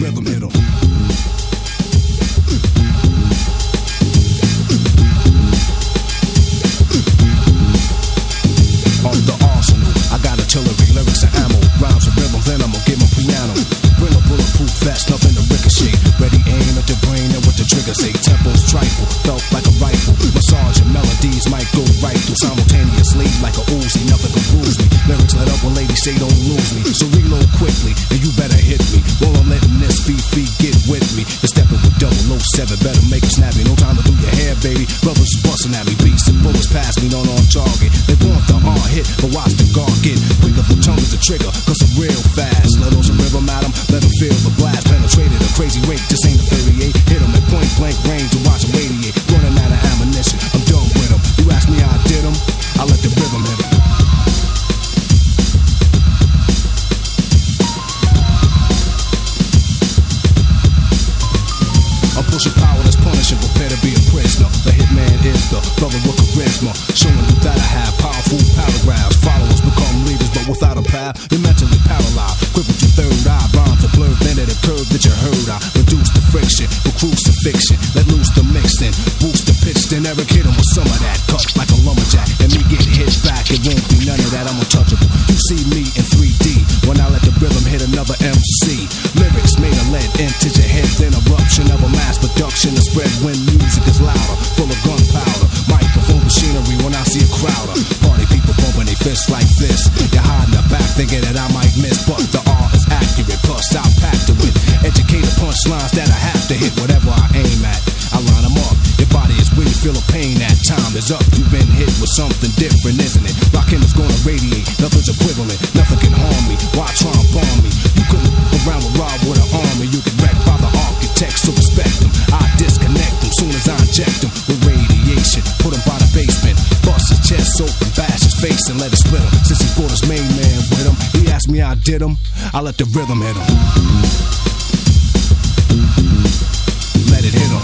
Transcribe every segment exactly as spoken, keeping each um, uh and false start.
rhythm hit 'em. On the arsenal, I got artillery, lyrics and ammo, rhymes and rhythm, then I'ma give 'em piano. Bring a bulletproof vest, nothing to ricochet. Ready aim at the brain and what the trigger say. Tempos trifle, felt like a rifle. Massage and melodies might go right through simultaneously like a Uzi. Nothing can bruise me. Lyrics let up when ladies say don't lose me. So reload quickly and you better hit me. While I'm letting this fifi get with me. You're stepping with double oh seven, better make it snappy. No time to do your hair, baby. Brothers busting at me, beats and bullets pass me, not on target. They want the R hit, but watch the guard get quicker. The tongue is the trigger, cause I'm real fast. Let on some rhythm at 'em, let 'em feel the blast. Penetrated a crazy rate, this ain't a theory. Hit 'em at point blank range and watch 'em radiate. Running out of ammunition, I'm done with 'em. You ask me how I did 'em, I let the rhythm hit 'em. I'm pushing power that's punishing, prepare to be a prisoner. The hitman is the brother with charisma, showing you that I have powerful paragraphs. Followers become leaders, but without a path, you're mentally paralyzed. Crippled your third eye, rhymes are blurred, then at a curve that you heard. I reduce the friction, with crucifixion, let loose the mixing, boost the pitch, then Eric hit 'em with some of that. Cut like a lumberjack, and me get hit back, it won't be none of that, I'm untouchable. You see me in three D, when I let the rhythm hit another M C. Lyrics made of lead into your head, then eruption of a mass production to spread when music is louder, full of gunpowder. Microphone machinery when I see a crowd of party people bumping their fists like this. You're hiding the back thinking that I might miss, but the R is accurate, plus I'll pack it with educated punchlines that I have to hit. Whatever I aim at, I line them up. Your body is where you feel a pain, that time is up. You've been hit with something different, isn't it? Rockin' is gonna radiate, nothing's equivalent, nothing can harm me. Why try and bomb me? You couldn't around with Rob with an army. You get wrecked by the architects, so respect them. I disconnect them soon as I inject them with radiation. Put him by the basement, bust his chest open, bash his face and let it split him. Since he brought his main man with him, he asked me how I did him, I let the rhythm hit him. Let it hit him.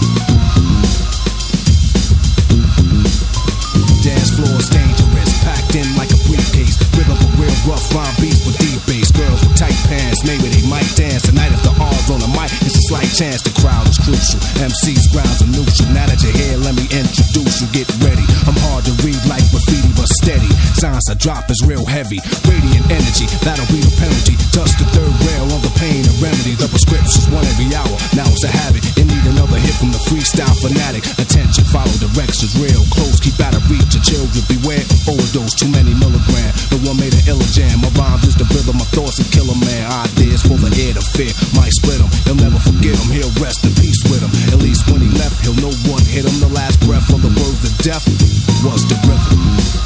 Dance floor's dangerous, packed in like a briefcase. Rhythm for real rough rhyme beats with deep bass. Girls with tight pants, maybe they might dance tonight. If the R's on the mic, it's a slight chance the crowd is crucial. M C's grounds are neutral. Now that you're here, let me introduce you. Get ready. I'm hard to read like graffiti, but steady. Signs I drop is real heavy. Radiant energy, that'll be the penalty. Just the third rail on the pain and remedy. The prescription's one every hour. Now it's a habit. You need another hit from the freestyle fanatic. Attention, follow directions real close. Keep out of reach of children. Beware of overdose. Too many milligrams. The one made an illa jam. My rhymes is the rhythm. My thoughts and kill a man. Ideas for the air to fear. Might split him. He'll never forget him. He'll rest in peace with him. At least when he left, he'll know what hit him. The last breath of the words of death was the rhythm.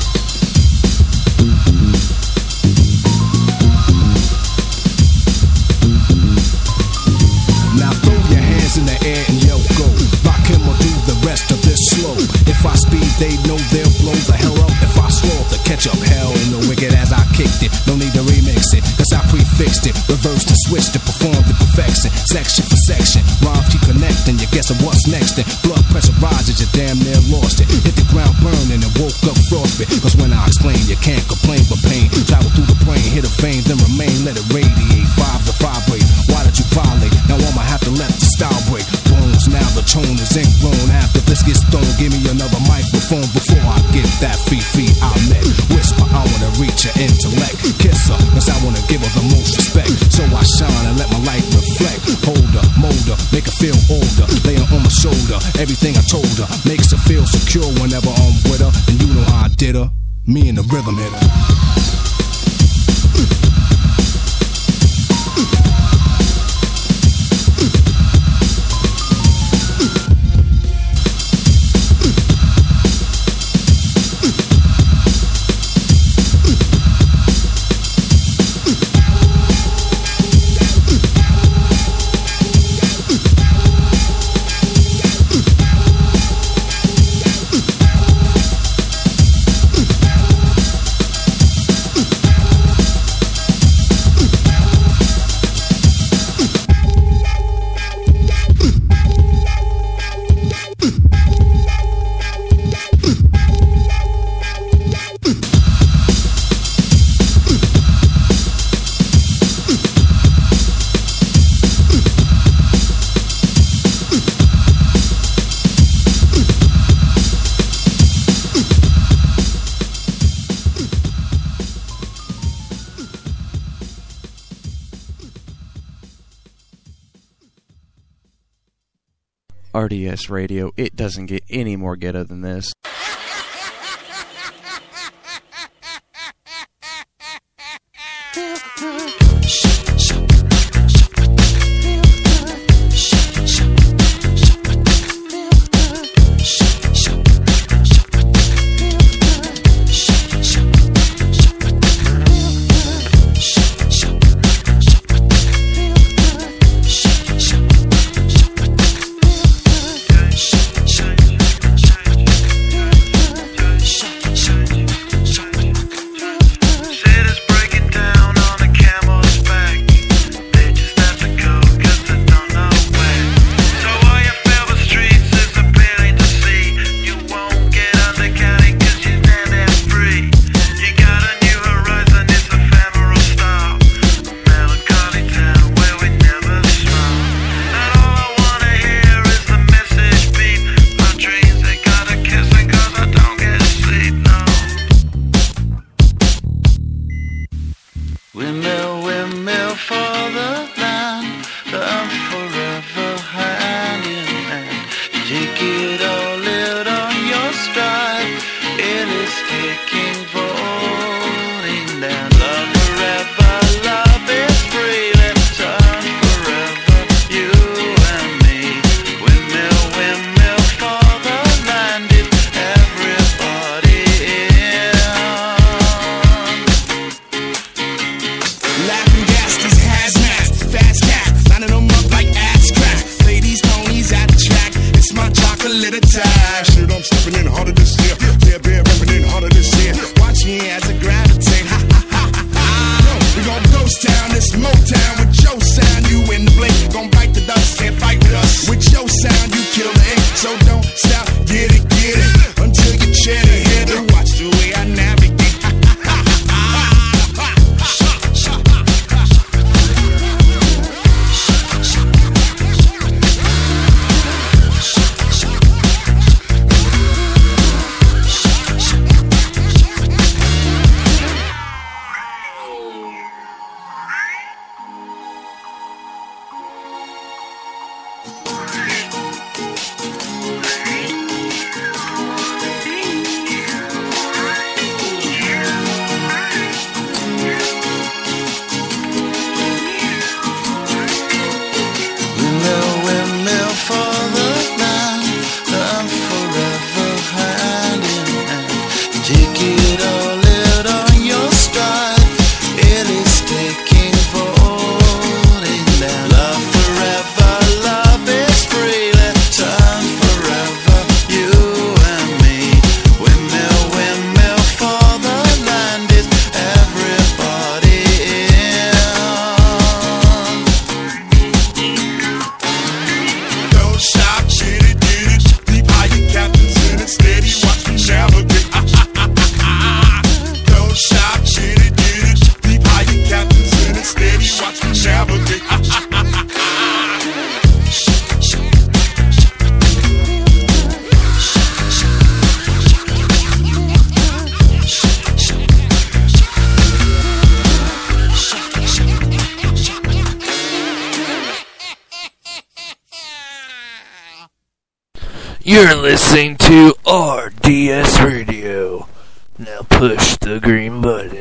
Now throw your hands in the air and yo go. Rock him or do the rest of this slow. If I speed, they know they'll blow the hell up. If I slow up the catch up, hell no wicked as I kicked it. No need to remix it, cause I prefixed it. Reversed and switched to perform the perfection. Section for section, rhymes keep connecting. You're guessing what's next then. Blood pressure rises, you damn near lost it. Hit the ground burning and woke up frostbit. Cause when I explain, you can't complain but pain. Travel through the brain, hit a vein, then remain. Let it radiate, vibes to vibrate. Why did you violate? Now I'ma have to let the style break. Bones, now the tone is ingrown. After this gets thrown, give me another microphone before I get that fifi I'll let whisper. I wanna reach her intellect. Kiss her, cause I wanna give her the most respect. So I shine and let my light reflect. Hold her, mold her, make her feel older. Lay her on my shoulder, everything I told her makes her feel secure whenever I'm with her. And you know how I did her, me and the rhythm hitter. R D S Radio. It doesn't get any more ghetto than this. You're listening to R D S Radio. Now push the green button.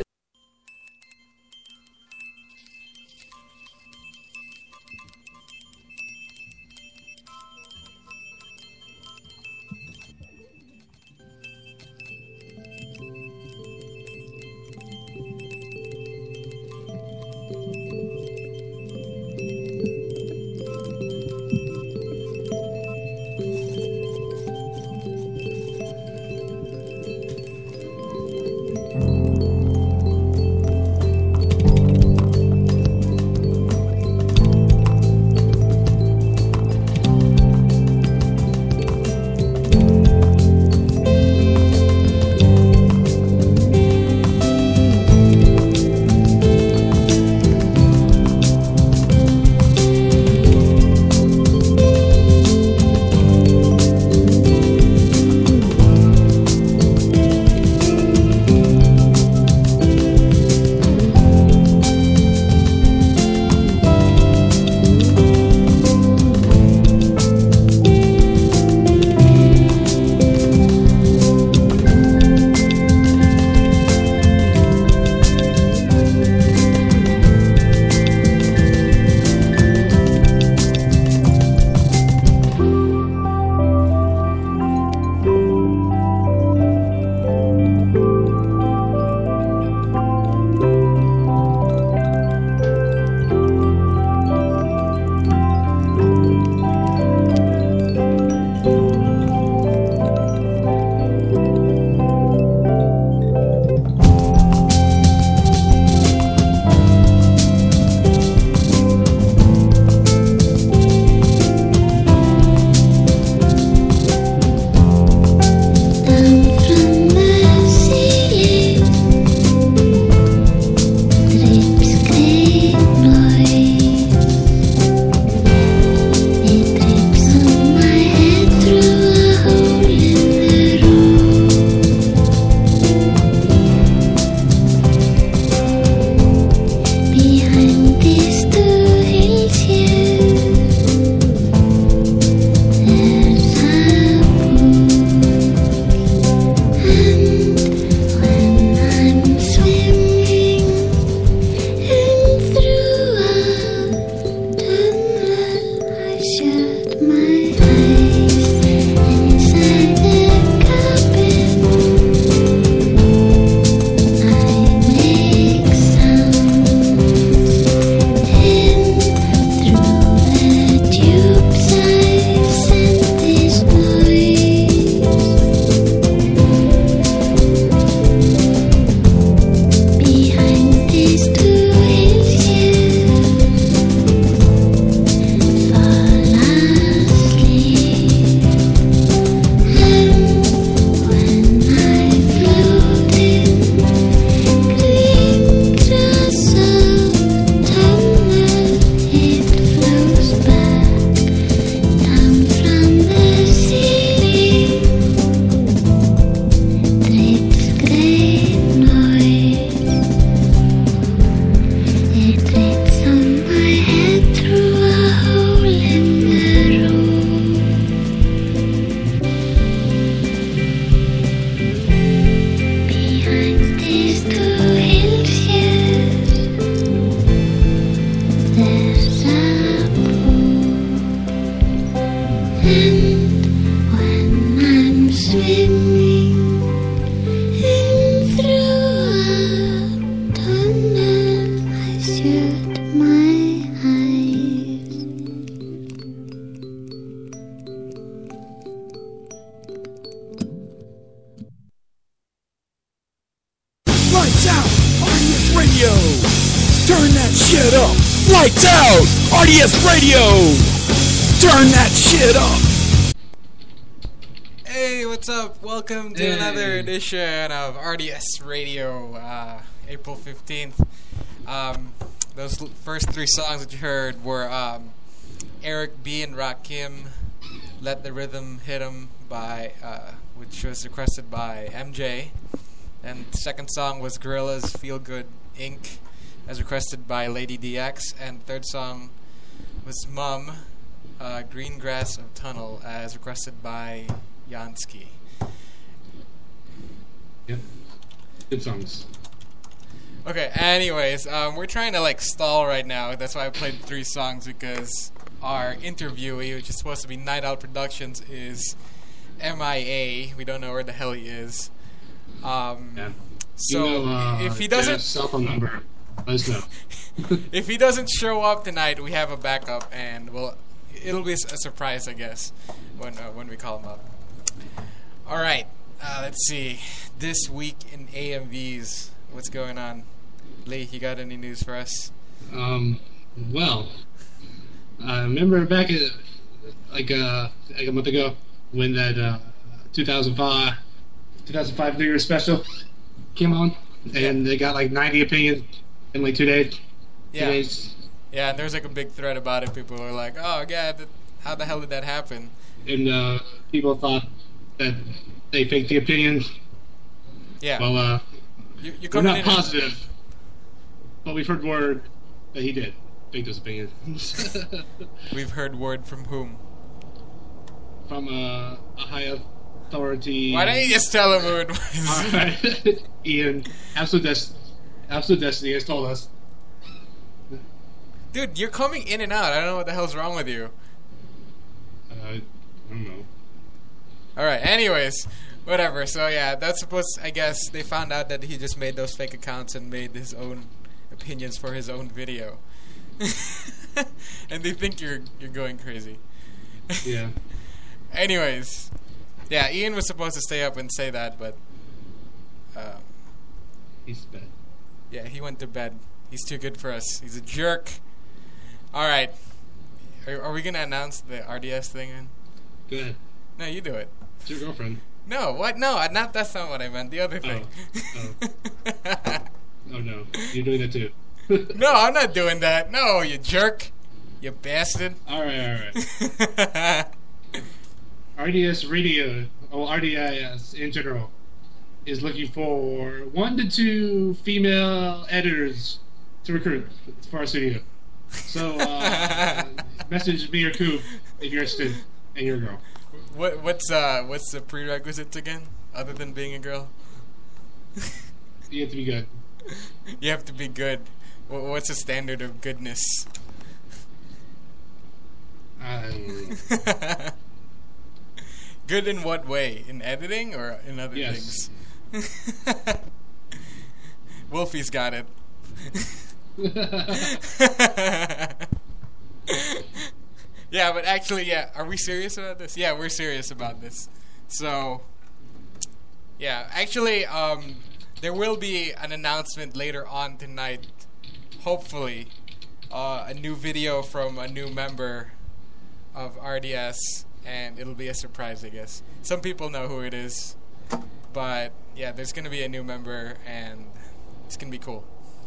Radio. Turn that shit up. Lights out. R D S Radio. Turn that shit up. Hey, what's up? Welcome to Hey. another edition of R D S Radio, uh, April fifteenth. Um, those l- first three songs that you heard were um, Eric B. and Rakim, Let the Rhythm Hit 'Em, by, uh, which was requested by M J. And the second song was Gorillaz Feel Good Incorporated, as requested by Lady D X. And the third song was Mum, uh, Green Grass of Tunnel, as requested by Yansky. Yep. Good songs. Okay, anyways, um, we're trying to like stall right now. That's why I played three songs, because our interviewee, which is supposed to be Night Owl Productions, is M I A. We don't know where the hell he is. Um, Yeah. so you know, uh, if he their doesn't, cell phone number, let us know. if he doesn't show up tonight, we have a backup, and well, it'll be a surprise, I guess, when uh, when we call him up. All right, uh, let's see. This week in A M Vs, what's going on? Lee, you got any news for us? Um, well, I remember back at, like uh, like a month ago when that uh, two thousand five New Year's special came on, and they got like ninety opinions in like two days. Two Yeah, days. yeah. And there's like a big thread about it. People are like, "Oh, yeah, th- how the hell did that happen?" And uh, people thought that they faked the opinions. Yeah. Well, uh, you, you're we're coming not in. positive, but we've heard word that he did fake those opinions. We've heard word from whom? From uh, a high authority. Why don't you just tell him who it was? Alright. Ian, Absolute, Des- Absolute Destiny has told us. Dude, you're coming in and out. I don't know what the hell's wrong with you. Uh, I don't know. Alright, anyways, whatever. So yeah, that's supposed, I guess, they found out that he just made those fake accounts and made his own opinions for his own video. And they think you're you're going crazy. Yeah. Anyways, yeah, Ian was supposed to stay up and say that, but um, He's bad. yeah, he went to bed. He's too good for us. He's a jerk. Alright. Are, are we going to announce the R D S thing? Then? Go ahead. No, you do it. It's your girlfriend. No, what? No, I- not. That's not what I meant. The other thing. Oh. Oh no. You're doing that too. No, I'm not doing that. No, you jerk. You bastard. Alright, alright. R D S Radio, or R D I S in general, is looking for one to two female editors to recruit for our studio. So, uh, message me or Coop if you're interested and you're a girl. What? What's uh? What's the prerequisites again? Other than being a girl, You have to be good. you have to be good. Wha- What's the standard of goodness? Um, Good in what way? In editing or in other Yes. things? Wolfie's got it. Yeah, but actually, yeah. Are we serious about this? Yeah, we're serious about this. So, yeah. Actually, um, there will be an announcement later on tonight. Hopefully, uh, a new video from a new member of R D S, and it'll be a surprise, I guess. Some people know who it is, but yeah, there's gonna be a new member, and it's gonna be cool.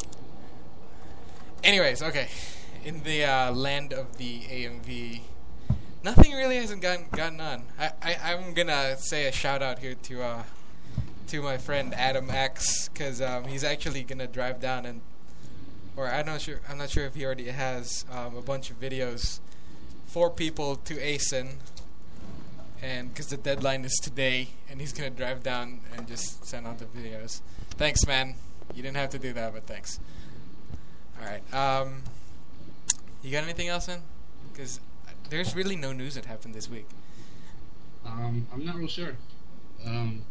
Anyways, okay. In the uh, land of the A M V, nothing really hasn't gotten gotten on. I, I I'm gonna say a shout out here to uh to my friend Adam X, because um, he's actually gonna drive down and, or I'm not sure I'm not sure if he already has um, a bunch of videos for people to A S I N, and because the deadline is today, and he's gonna drive down and just send out the videos. Thanks, man. You didn't have to do that, but thanks. All right. Um. You got anything else in? Because there's really no news that happened this week. um, I'm not real sure. Um,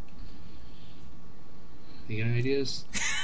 you got any ideas?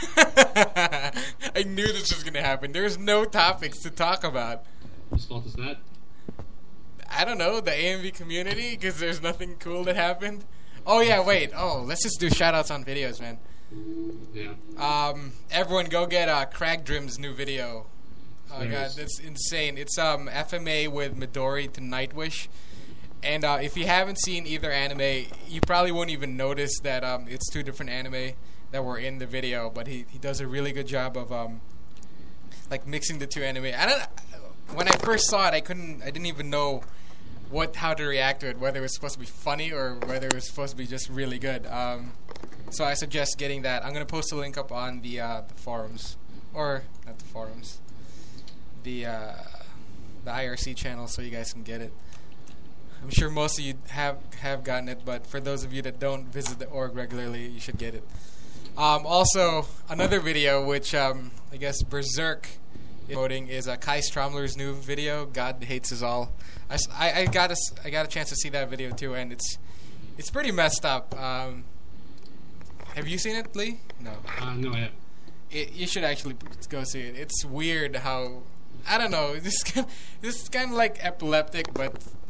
I knew this was going to happen. There's no topics to talk about. Whose fault is that? I don't know, the A M V community, because there's nothing cool that happened. Oh, yeah, wait. Oh, let's just do shout-outs on videos, man. Yeah. Um, everyone go get uh, Cragdrim's new video. Oh There it god, is. that's insane. It's um F M A with Midori to Nightwish. And uh, if you haven't seen either anime, you probably won't even notice that um it's two different anime that were in the video, but he, he does a really good job of um like mixing the two anime. I don't when I first saw it, I couldn't I didn't even know what how to react to it, whether it was supposed to be funny or whether it was supposed to be just really good. Um so I suggest getting that. I'm going to post a link up on the uh, the forums, or not the forums. The uh, the I R C channel, so you guys can get it. I'm sure most of you have have gotten it, but for those of you that don't visit the org regularly, you should get it. Um, also, another video which um, I guess Berserk is promoting is uh, Kai Stromler's new video, God Hates Us All. I, s- I, I got a s- I got a chance to see that video too, and it's it's pretty messed up. Um, have you seen it, Lee? No. Uh, no, I haven't. It, you should actually go see it. It's weird how I don't know. This kind this is kind of like epileptic, but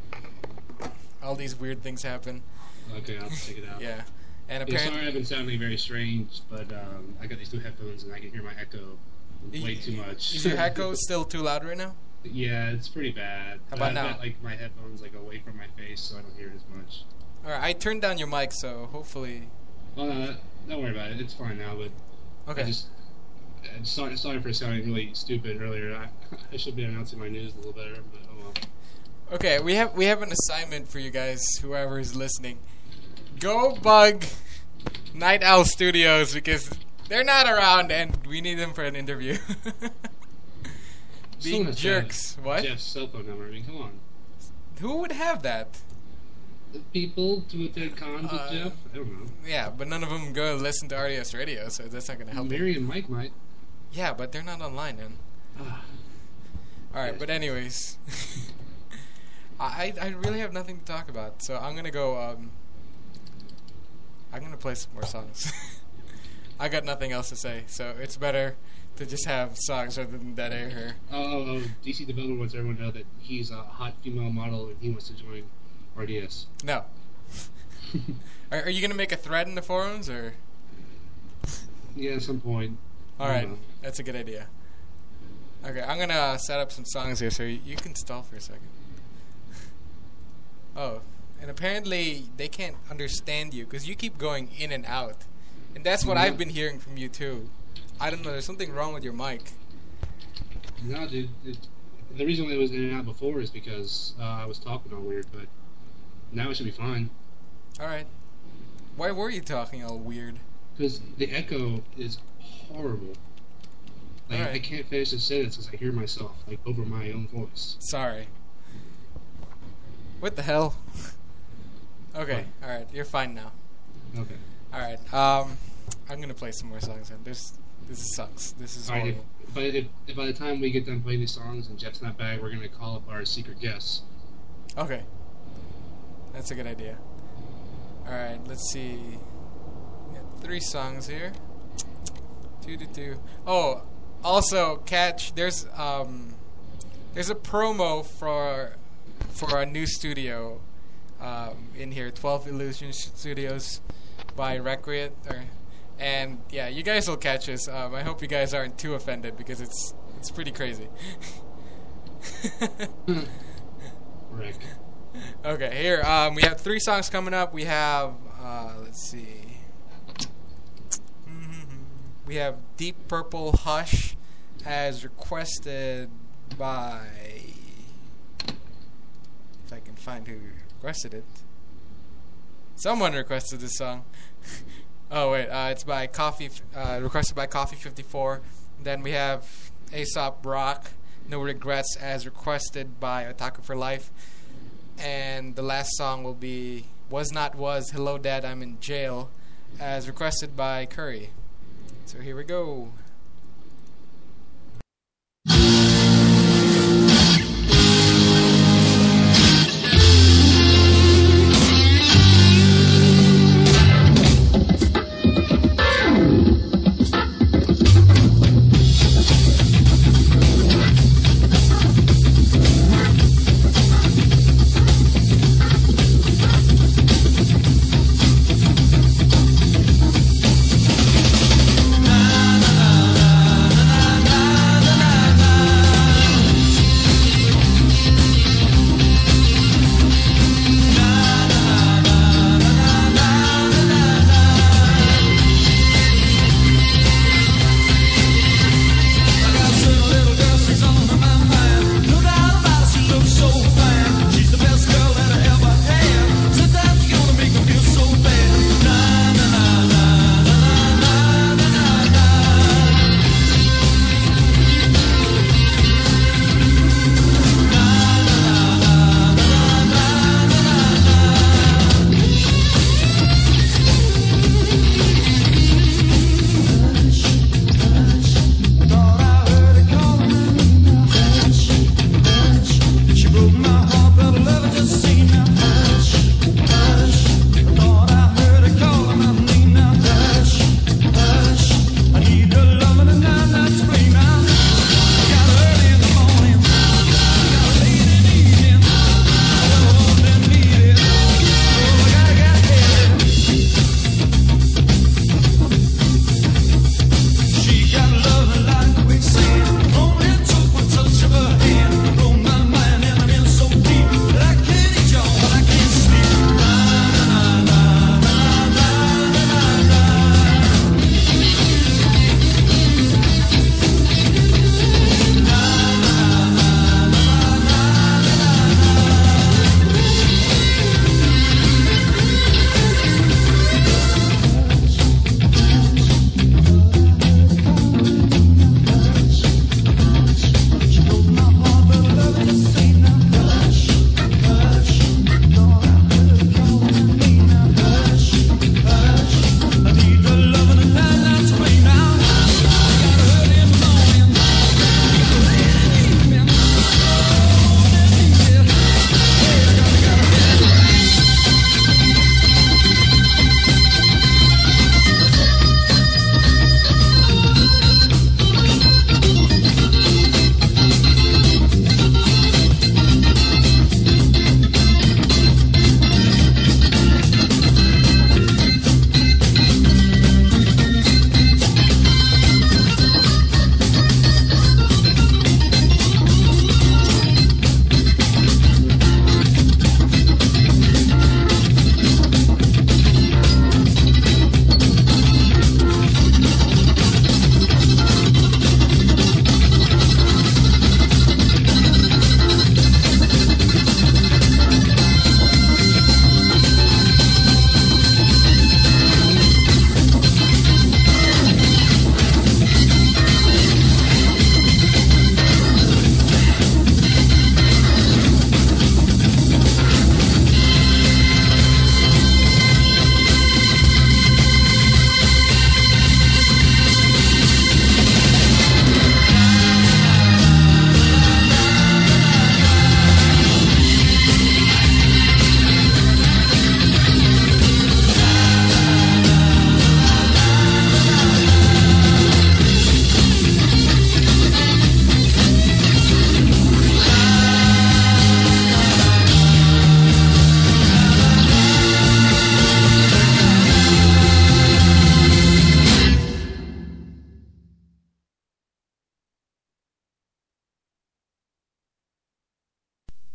all these weird things happen. Okay, I'll check it out. Yeah, and Yeah, apparently, sorry I've been sounding very strange, but um, I got these two headphones and I can hear my echo way too much. Is your echo still too loud right now? Yeah, it's pretty bad. How about I've now? got, like, my headphones like away from my face, so I don't hear it as much. All right, I turned down your mic, so hopefully. Well, no, that- don't worry about it. It's fine now, but Okay. I just... I'm sorry, sorry for sounding really stupid earlier. I, I should be announcing my news a little better, but oh well. Okay, we have we have an assignment for you guys, whoever is listening. Go bug Night Owl Studios because they're not around and we need them for an interview. Being Someone has to have jerks. What? Jeff's cell phone number. I mean, come on. Who would have that? The people to attend cons with Uh, Jeff? I don't know. Yeah, but none of them go listen to R D S Radio, so that's not going to help. them. Mary and Mike might. Yeah, but they're not online, man. Ah, All right, Yes. but anyways, I I really have nothing to talk about, so I'm gonna go. Um, I'm gonna play some more songs. I got nothing else to say, so it's better to just have songs rather than dead air here. Oh, oh, oh, D C Development wants everyone to know that he's a hot female model and he wants to join R D S. No. Are, are you gonna make a thread in the forums, or? Yeah, at some point. All I right, don't know. that's a good idea. Okay, I'm gonna uh, set up some songs here, so you, you can stall for a second. Oh, and apparently they can't understand you because you keep going in and out, and that's what I've been hearing from you too. I don't know. There's something wrong with your mic. No, dude. It, the reason it was in and out before is because uh, I was talking all weird, but now it should be fine. All right. Why were you talking all weird? Because the echo is horrible. Like, Alright. I can't finish a sentence because I hear myself, like, over my own voice. Sorry. What the hell? Okay. All right. You're fine now. Okay. All right. Um, I'm gonna play some more songs. Then. This this sucks. This is Alright, if, horrible. but if, if by the time we get done playing these songs and Jeff's not back, we're going to call up our secret guests. Okay. That's a good idea. Alright, let's see. We got three songs here. Two to two. Oh, also catch there's um there's a promo for for a new studio um, in here, twelve Illusion Studios by Recreate or and yeah, you guys will catch this. Um, I hope you guys aren't too offended because it's it's pretty crazy. Rick. Okay, here um, we have three songs coming up. We have uh, let's see, we have Deep Purple Hush as requested by, if I can find who requested it. Someone requested this song. Oh wait, uh, it's by Coffee, uh, requested by Coffee fifty-four. Then we have Aesop Rock, No Regrets as requested by Otaku for Life. And the last song will be Was Not Was, Hello Dad, I'm in Jail, as requested by Curry. So here we go. Thank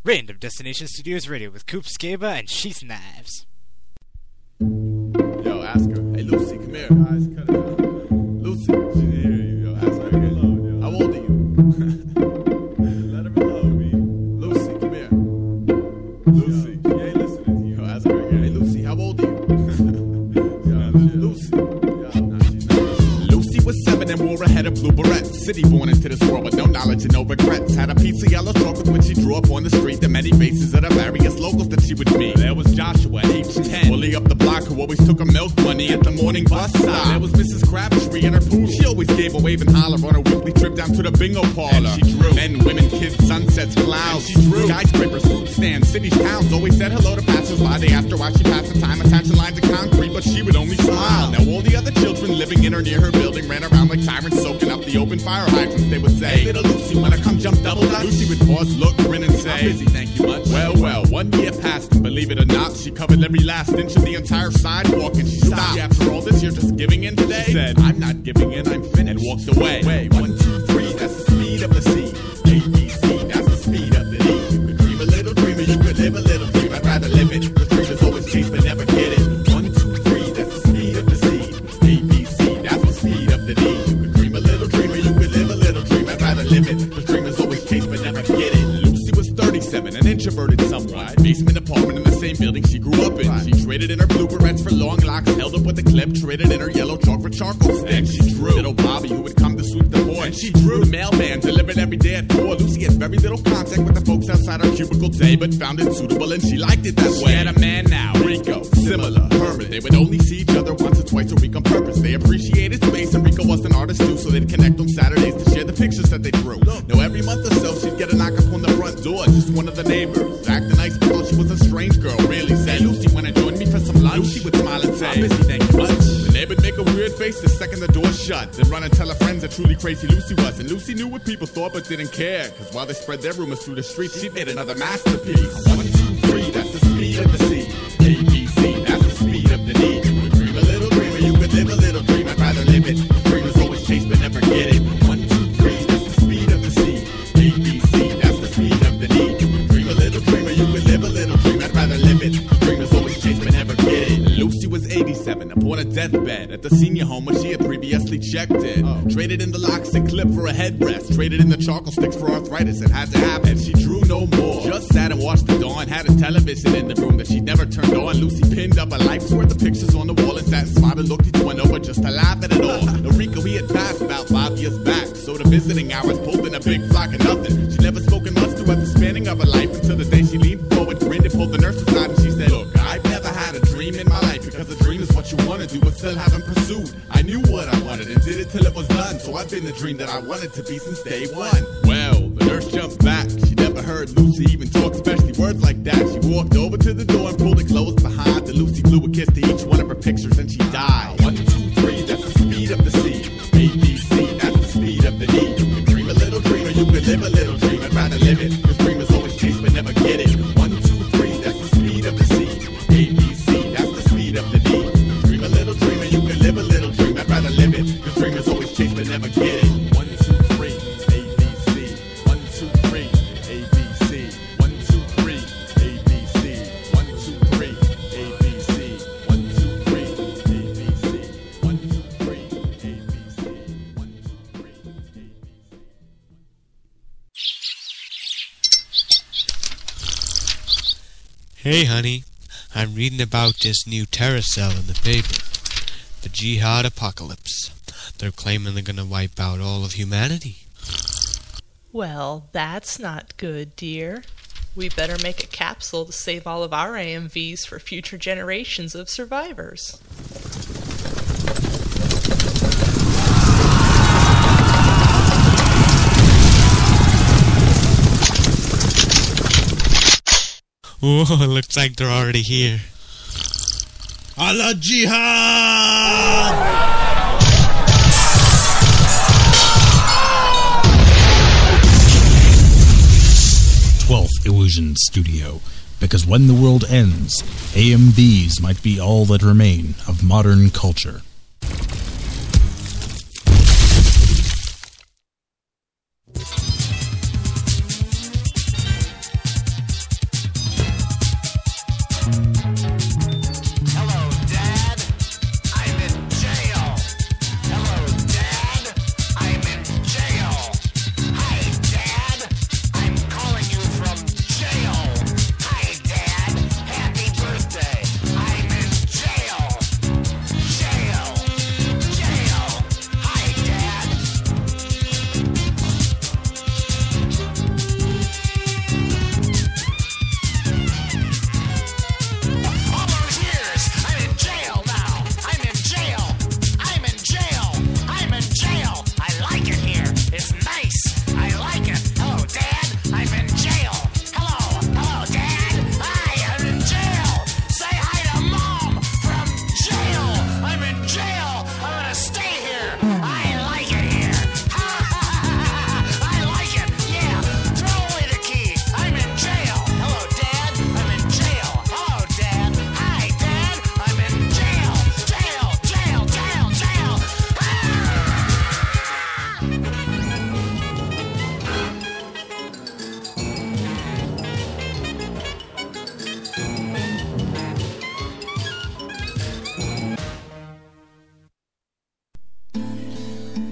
Random Destination Studios Radio with Coop Scaba and Sheath Knives. Yo, ask her. Hey, Lucy, come here. Guys, cut it out. Lucy, she didn't hear you. Yo, ask her again. How old are you? Let her alone, me. Lucy, come here. Lucy, she ain't listening to you. Yo, ask her again. Hey, Lucy, how old are you? Yo, Lucy. Yo, nah, she's not listening. Lucy was seven and wore a head of blue barrettes. City born into this world with no knowledge and no regrets. Had a piece of yellow chalk with which she drew up on the street the many faces of the various locals that she would meet. There was Joshua, age ten, fully up the block, who always took her milk money at the morning bus stop. There was Missus Crabtree and her poodle. She always gave a wave and holler on a weekly trip down to the bingo parlor. And she drew men, women, kids, sunsets, clouds. And she drew skyscrapers, fruit stands, cities, towns. Always said hello to passers-by. They asked her why she passed the time attaching lines of concrete, but she would only smile. Now all the other children living in or near her building ran around like tyrants, soaking up the open fire hydrants. They would say, hey, little Lucy, wanna come jump double dutch? Lucy would pause, look, grin, and say, I'm busy, thank you much. Well, well, one year passed, and believe it or not, she covered every last inch of the entire sidewalk, and she stopped. After all this, you're just giving in today? She said, I'm not giving in, I'm finished, and walked away. Wait, one, two, three, that's the speed of the C. A, B, C, that's the speed of the D. You could dream a little dream, or you could live a little dream. I'd rather live it, the dream is always chase, but never get it. One, two, three, that's the speed of the C. A, B, C, that's the speed of the D. You could dream a little dream, or you could live a little dream. I'd rather live it, the dream is always chase, but never get it. Lucy was thirty-seven, an introverted somewhat. Basement apartment in the same building she grew up in. She traded in her blue barrettes for long locks, held up with a clip, traded in her yellow chalk for charcoal sticks. And she drew little Bobby, who would come to sweep the porch. And she drew the mailman, delivered every day at four. Lucy had very little contact with the folks outside her cubicle day, but found it suitable and she liked it that way. She had a man now, Rico, similar, Herman. They would only see each other once or twice a week on purpose. They appreciated space, and Rico was an artist too, so they'd connect on Saturdays to share the pictures that they drew. Now every month or so, she'd get a knock up on the front door, just one of the neighbors. Acting nice, but thought she was a strange girl, really. Say, Lucy, wanna join me for some lunch? Lucy would smile and say, I'm busy, thank you much. The neighbor would make a weird face the second the door shut, then run and tell her friends that truly crazy Lucy was. And Lucy knew what people thought but didn't care, cause while they spread their rumors through the streets, she made another masterpiece. One, two, three, that's the speed of the C. A, B, C, that's the speed of the D. You could dream a little dream, or you could live a little dream. I'd rather live it. The dream is always chase but never get it. One, two, three, that's the speed of the C. A, B, C, that's the speed of the D. You could dream a little dream, or you could live a little dream. I'd rather live it. The dream is always chase but never get it. Lucy was eighty-seven, upon a deathbed at the senior home where she had previously checked in. Oh. Traded in the locks and clip for a headrest. Traded in the charcoal sticks for arthritis. It had to happen. She drew no more. Just sat and watched the dawn. Had a television in the room that she'd never turned on. Lucy pinned up a life's worth of pictures on the wall and sat and smiled and looked each one over just to laugh at it all. Now Rico, he had passed about five years back, so the visiting hours pulled in a big flock of nothing. She'd never spoken much throughout the spanning of her life until the day she leaned forward, grinned and pulled the nurse aside and she said, look, I've never had a dream in my life, because a dream is what you want to do but still haven't pursued. I knew what I wanted and did it till it was done, so I've been the dream that I wanted to be since day one. Well, the nurse jumped back. She never heard Lucy even talk, especially words like that. She walked over to the door and pulled it closed behind. Then Lucy blew a kiss to each one of her pictures and she died. One, two, three, that's the speed of the C. A, B, C, that's the speed of the D. You can dream a little dream, or you can live a little dream. I'd rather live it, cause dream is always chase but never get it. One, two, three, that's the speed of the C. A, B, C, that's the speed of the D. You can dream a little dream, or you can live a little dream. I'd rather live it, cause dream is always chase but never get it. One, two, three, A, B, C. One, two, three, A, B, C. One, two, three, A, B, C. One, two, three, A, B, C. One, two, three, A, B, C. One, two, three, A, B, C. One, two, three, A, B, C. Hey, honey, I'm reading about this new terror cell in the paper. The Jihad Apocalypse. They're claiming they're gonna wipe out all of humanity. Well, that's not good, dear. We better make a capsule to save all of our A M Vs for future generations of survivors. Whoa, looks like they're already here. Allah Jihad! twelfth Illusion Studio, because when the world ends, A M Vs might be all that remain of modern culture.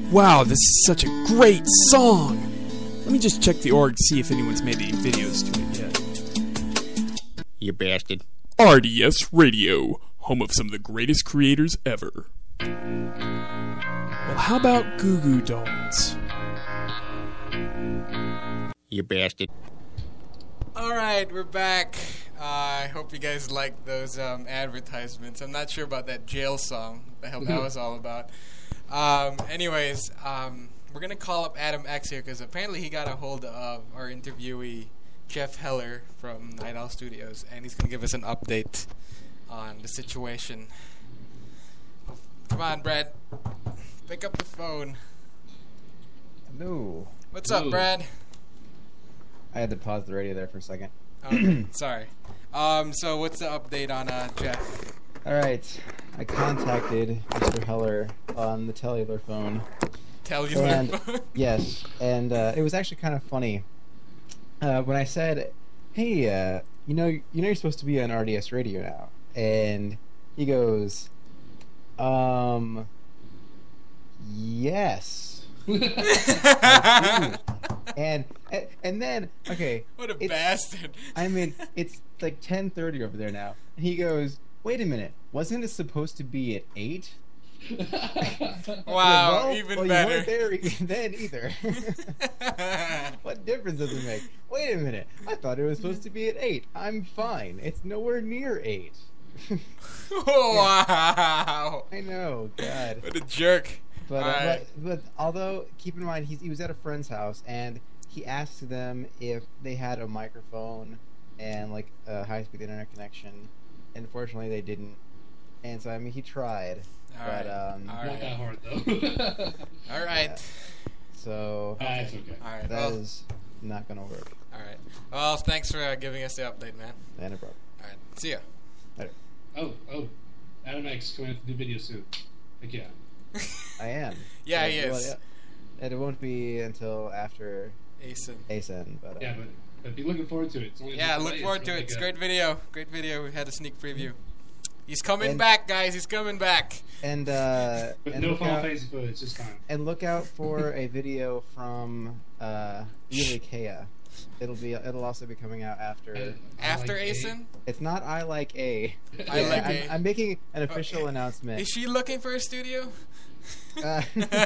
Wow, this is such a great song! Let me just check the org to see if anyone's made any videos to it yet. You bastard. R D S Radio, home of some of the greatest creators ever. Well, how about Goo Goo Dolls? You bastard. Alright, we're back. Uh, I hope you guys liked those um, advertisements. I'm not sure about that jail song. What the hell that was all about. Um, anyways, um, we're going to call up Adam X here because apparently he got a hold of our interviewee, Jeff Heller from Night Owl Studios, and he's going to give us an update on the situation. Come on, Brad. Pick up the phone. No. What's up, Brad? I had to pause the radio there for a second. Okay, sorry. Um, so what's the update on uh, Jeff? Alright, I contacted Mister Heller on the cellular phone. Cellular and, phone? Yes, and uh, it was actually kind of funny. Uh, when I said, hey, uh, you know you know you're supposed to be on R D S Radio now. And he goes, um, yes. and, and and then, okay. What a it's- bastard. I mean, it's like ten thirty over there now. And he goes, wait a minute, wasn't it supposed to be at eight? Wow, well, even well, better. You weren't there e- then either. What difference does it make? Wait a minute, I thought it was supposed to be at eight. I'm fine. It's nowhere near eight. Wow. I know, God. What a jerk. But, uh, Alright. but but although keep in mind he's, he was at a friend's house and he asked them if they had a microphone and like a high-speed internet connection. Unfortunately, they didn't. And so I mean he tried, All but right. um, All Not right. that hard though. All right. yeah. So Ah, it's okay. All right. that Well, is not gonna work. all right. Well, thanks for uh, giving us the update, man. And it broke. All right. See ya. Later. Oh, oh. Adam X coming out with a new video soon. Heck yeah. I am. Yeah, So, he well, is. yeah. And it won't be until after Asen. Asen, but uh, Yeah, but, but be looking forward to it. It's only Yeah, been look delayed. forward to really it. It's a good. great video. Great video. We had a sneak preview. He's coming And- back, guys. He's coming back. and uh, But and no look Final out, Fantasy footage this time. and look out for a video from uh, Ely Kea. It'll be it'll also be coming out after. I- I After like Asen? It's not I like A. I Yeah, like I'm, A. I'm making an official Oh, announcement. Is she looking for a studio? Uh,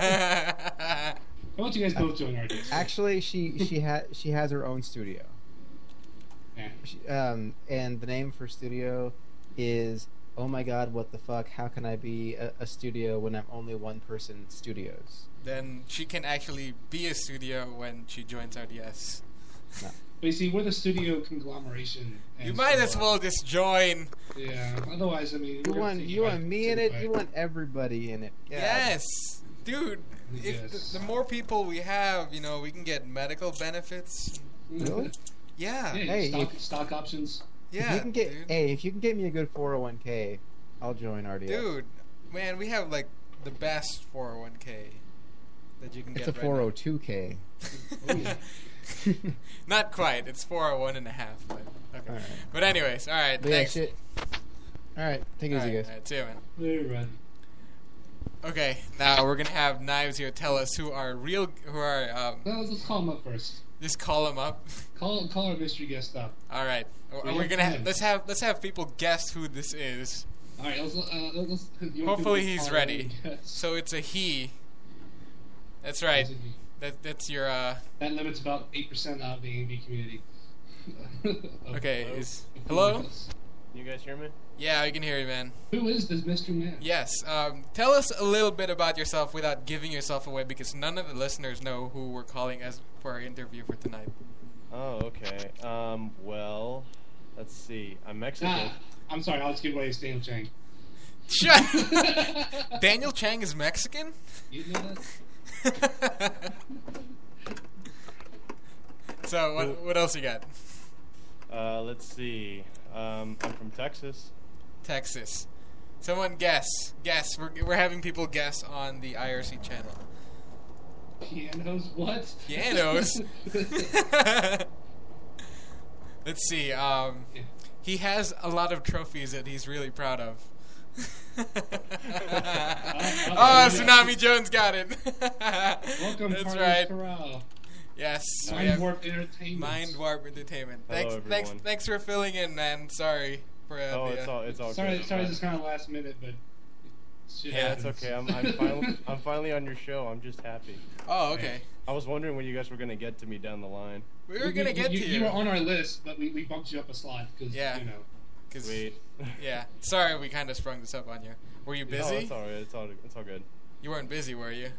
I want you guys both join R D S. Actually, she she has she has her own studio. Yeah. She, um, and the name for studio is Oh my God, what the fuck? How can I be a, a studio when I'm only one person studios? Then she can actually be a studio when she joins R D S. No. But you see, we're the studio conglomeration. and You might so, as uh, well just join. Yeah. Otherwise, I mean, You we're gonna want see you right want me in it? by- You want everybody in it? God. Yes, dude. If Yes. the, the more people we have, you know, we can get medical benefits. Really? Yeah. Yeah, Hey, stock, stock options. Yeah, if you can get dude. hey, if you can get me a good four oh one k, I'll join R D S. Dude, man, we have like the best four oh one k that you can It's get a right four oh two k. Oh, yeah. now. Not quite. It's four oh one and a half, but okay. All right. But anyways, all right. But yeah, Thanks. shit. All right, take it all easy, right, guys. all right, see you, man. Very red. Okay, now we're gonna have Knives here tell us who are real, who are. Um, Well, let's, let's call him up first. just call them up. Call call our mystery guest up. All right, We we're have gonna ha- time. let's have let's have people guess who this is. All right, let's. Uh, let's you want Hopefully people to he's call ready. in and guess? So it's a he. That's right. That that's your uh. That limits about eight percent of the A M V community. Of- Okay, of- is of hello? females. You guys hear me? Yeah, I can hear you, man. Who is this mystery man? Yes. Um, tell us a little bit about yourself without giving yourself away, because none of the listeners know who we're calling as for our interview for tonight. Oh, okay. Um, well, let's see. I'm Mexican. Ah, I'm sorry. I'll just give away his Daniel Chang. Shut. Daniel Chang is Mexican. You know that? So what what else you got? Uh, let's see. Um, I'm from Texas. Texas. Someone guess. Guess. We're we're having people guess on the I R C channel. Pianos? What? Pianos. Let's see. Um, he has a lot of trophies that he's really proud of. Oh, Tsunami Jones got it. Welcome, That's Carlos right. Corral. Yes. we Mind have Warp Entertainment. Mind Warp Entertainment. Hello, Thanks, thanks, everyone. thanks for filling in, man. Sorry for uh, Oh, the, it's uh, all it's all Sorry, good. sorry, this is kind of last minute, but shit Yeah, it's happens. okay. I'm I'm finally I'm finally on your show. I'm just happy. Oh, okay. I was wondering when you guys were gonna get to me down the line. We were gonna get you, to you. you. You were on our list, but we, we bumped you up a slot because Yeah. you know. Cause, Sweet. yeah. Sorry, we kind of sprung this up on you. Were you No, busy? it's all right. It's all it's all good. You weren't busy, were you?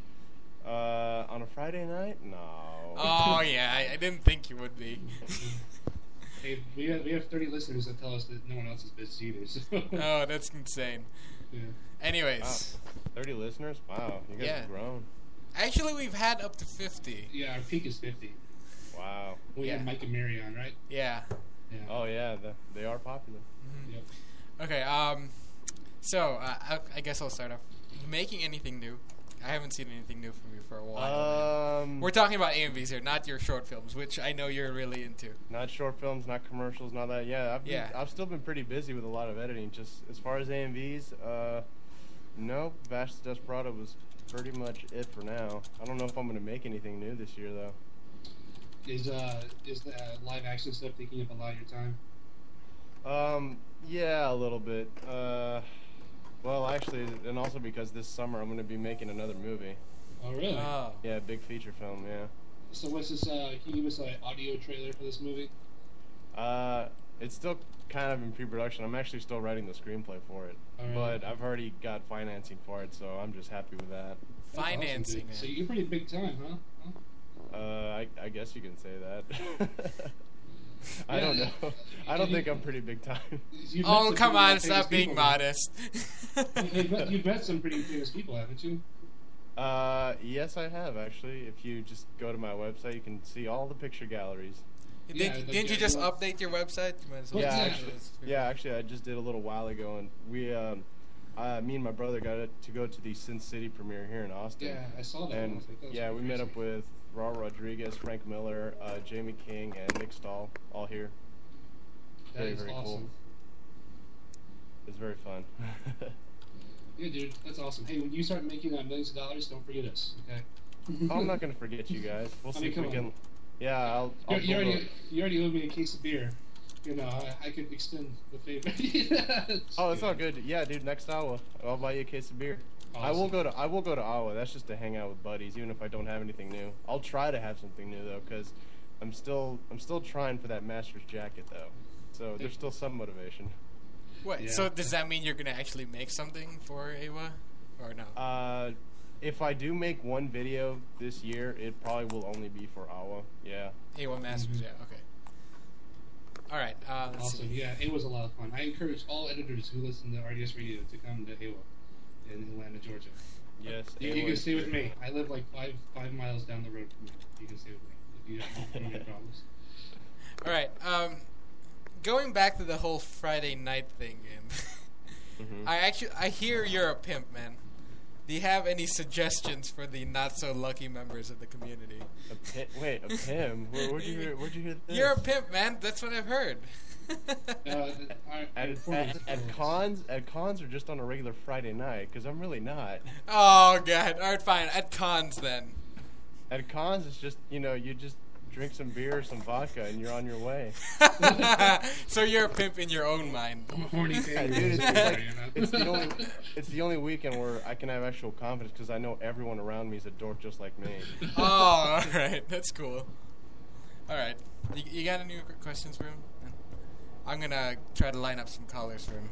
Uh, on a Friday night? No. Oh yeah, I, I didn't think you would be. Hey, we have, we have thirty listeners that tell us that no one else is busy either. So. Oh, that's insane. Yeah. Anyways, Wow. thirty listeners? Wow, you guys Yeah. have grown. actually, we've had up to fifty. Yeah, our peak is fifty. Wow. We Yeah. had Mike and Mary on, right? Yeah. Yeah. Oh yeah, the, they are popular. Yep. Okay. Um. So uh, I, I guess I'll start off. Making anything new? I haven't seen anything new from you for a while. Um, We're talking about A M Vs here, not your short films, which I know you're really into. Not short films, not commercials, not that. Yeah, I've been, Yeah. I've still been pretty busy with a lot of editing. Just as far as A M Vs, uh, no, Vash the Desperado was pretty much it for now. I don't know if I'm gonna make anything new this year though. Is uh is the uh, live action stuff taking up a lot of your time? Um, yeah, a little bit. Uh, well, actually, and also because this summer I'm gonna be making another movie. Oh really? Oh. Yeah, big feature film. Yeah. So what's this? Uh, can you give us an audio trailer for this movie? Uh, it's still kind of in pre-production. I'm actually still writing the screenplay for it, Alright. but I've already got financing for it, so I'm just happy with that. That's awesome, Financing. dude. man. So you're pretty big time, huh? Huh? Uh, I, I guess you can say that. I don't Yeah. know. I don't think I'm pretty big time. You've met Oh, some come pretty on! famous Stop being people, man. modest. You've met, you've met some pretty famous people, haven't you? Uh, yes, I have actually. If you just go to my website, you can see all the picture galleries. Did, Yeah, like, didn't you yeah, just well- update your website? You might as well Yeah, just- actually, yeah, actually, I just did a little while ago, and we, um, uh, me and my brother got it to go to the Sin City premiere here in Austin. Yeah, I saw that. I And was like, that was yeah, we met crazy. up with Raul Rodriguez, Frank Miller, uh, Jamie King, and Nick Stahl, all here. That Very, is very cool. awesome. It's very fun. Yeah, dude, that's awesome. Hey, when you start making uh, millions of dollars, don't forget us, okay? Oh, I'm not gonna forget you guys. We'll I see mean, if we come can. on. Yeah, I'll. You, I'll you, build already, you already owe me a case of beer. You know, I, I could extend the favor. a- oh, it's all good. Yeah, dude. Next Iowa, I'll buy you a case of beer. I will Awesome. go to. I will go to Iowa. That's just to hang out with buddies, even if I don't have anything new. I'll try to have something new though, because I'm still. I'm still trying for that master's jacket though. So there's still some motivation. What? Yeah. So does that mean you're gonna actually make something for A W A, or no? Uh, if I do make one video this year, it probably will only be for Iowa. Yeah. A W A Masters, Mhm. yeah. Okay. All right. Uh, let's Awesome. see. Yeah, it was a lot of fun. I encourage all editors who listen to R D S Radio to come to A W A in Atlanta, Georgia. Yes. You, A W A you can is stay with great. me. I live like five five miles down the road from you. You can stay with me if you have any problems. All right. Um, going back to the whole Friday night thing, and Mhm. I actually I hear you're a pimp, man. Do you have any suggestions for the not so lucky members of the community? A pi- wait, a pim? Where, where'd you hear? Where'd you hear this? You're a pimp, man. That's what I've heard. Uh, our, At, informants, at, at informants. cons, at cons, or just on a regular Friday night? Because I'm really not. Oh god. All right, fine. At cons then. At cons, it's just you know you just drink some beer or some vodka and you're on your way. So you're a pimp in your own mind. I'm a horny Yeah, fan. dude, it's, like, it's the only it's the only weekend where I can have actual confidence because I know everyone around me is a dork just like me. Oh, all right. That's cool. All right. You, you got any questions for him? I'm gonna try to line up some callers for him.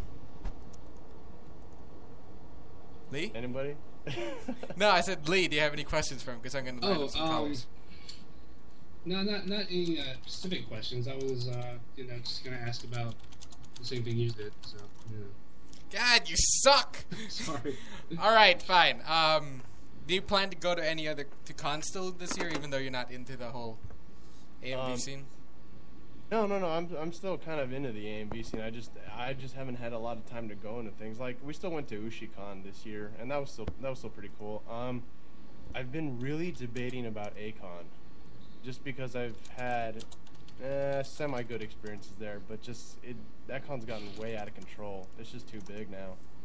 Lee? Anybody? No, I said Lee. Do you have any questions for him? Because I'm gonna line Oh, up some um, callers. No, not not any uh, specific questions. I was, uh, you know, just gonna ask about the same thing you did. So, yeah. God, you suck. Sorry. All right, fine. Um, do you plan to go to any other to cons still this year, even though you're not into the whole A M V Um, scene? No, no, no. I'm I'm still kind of into the A M V scene. I just I just haven't had a lot of time to go into things. Like we still went to UshiCon this year, and that was still that was still pretty cool. Um, I've been really debating about A-Con, just because I've had uh, semi good experiences there, but just it that con's gotten way out of control. It's just too big now.